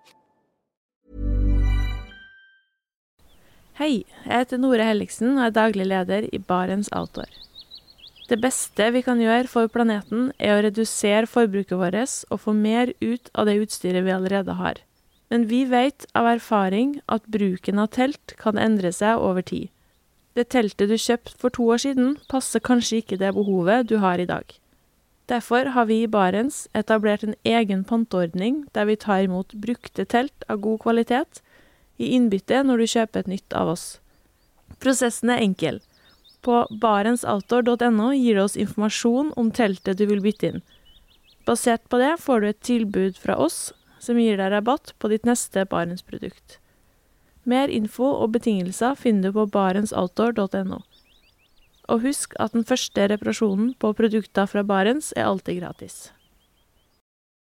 Hei, jeg heter Nore Helliksen og er daglig leder i Barents Outdoor. Det beste vi kan gjøre for planeten er å redusere forbruket vårt og få mer ut av det utstyret vi allerede har. Men vi vet av erfaring at bruken av telt kan endre seg over tid. Det teltet du kjøpte for 2 år siden passer kanskje ikke det behovet du har i dag. Derfor har vi i Barents etablert en egen panteordning der vi tar imot brukte telt av god kvalitet i innbytte når du kjøper et nytt av oss. Prosessen er enkel. På barentsoutdoor.no gir du oss informasjon om teltet du vil bytte inn. Basert på det får du et tilbud fra oss som gir deg rabatt på ditt neste Barents-produkt. Mer info og betingelser finner du på barentsoutdoor.no. Og husk at den første reparasjonen på produkter fra Barents er alltid gratis.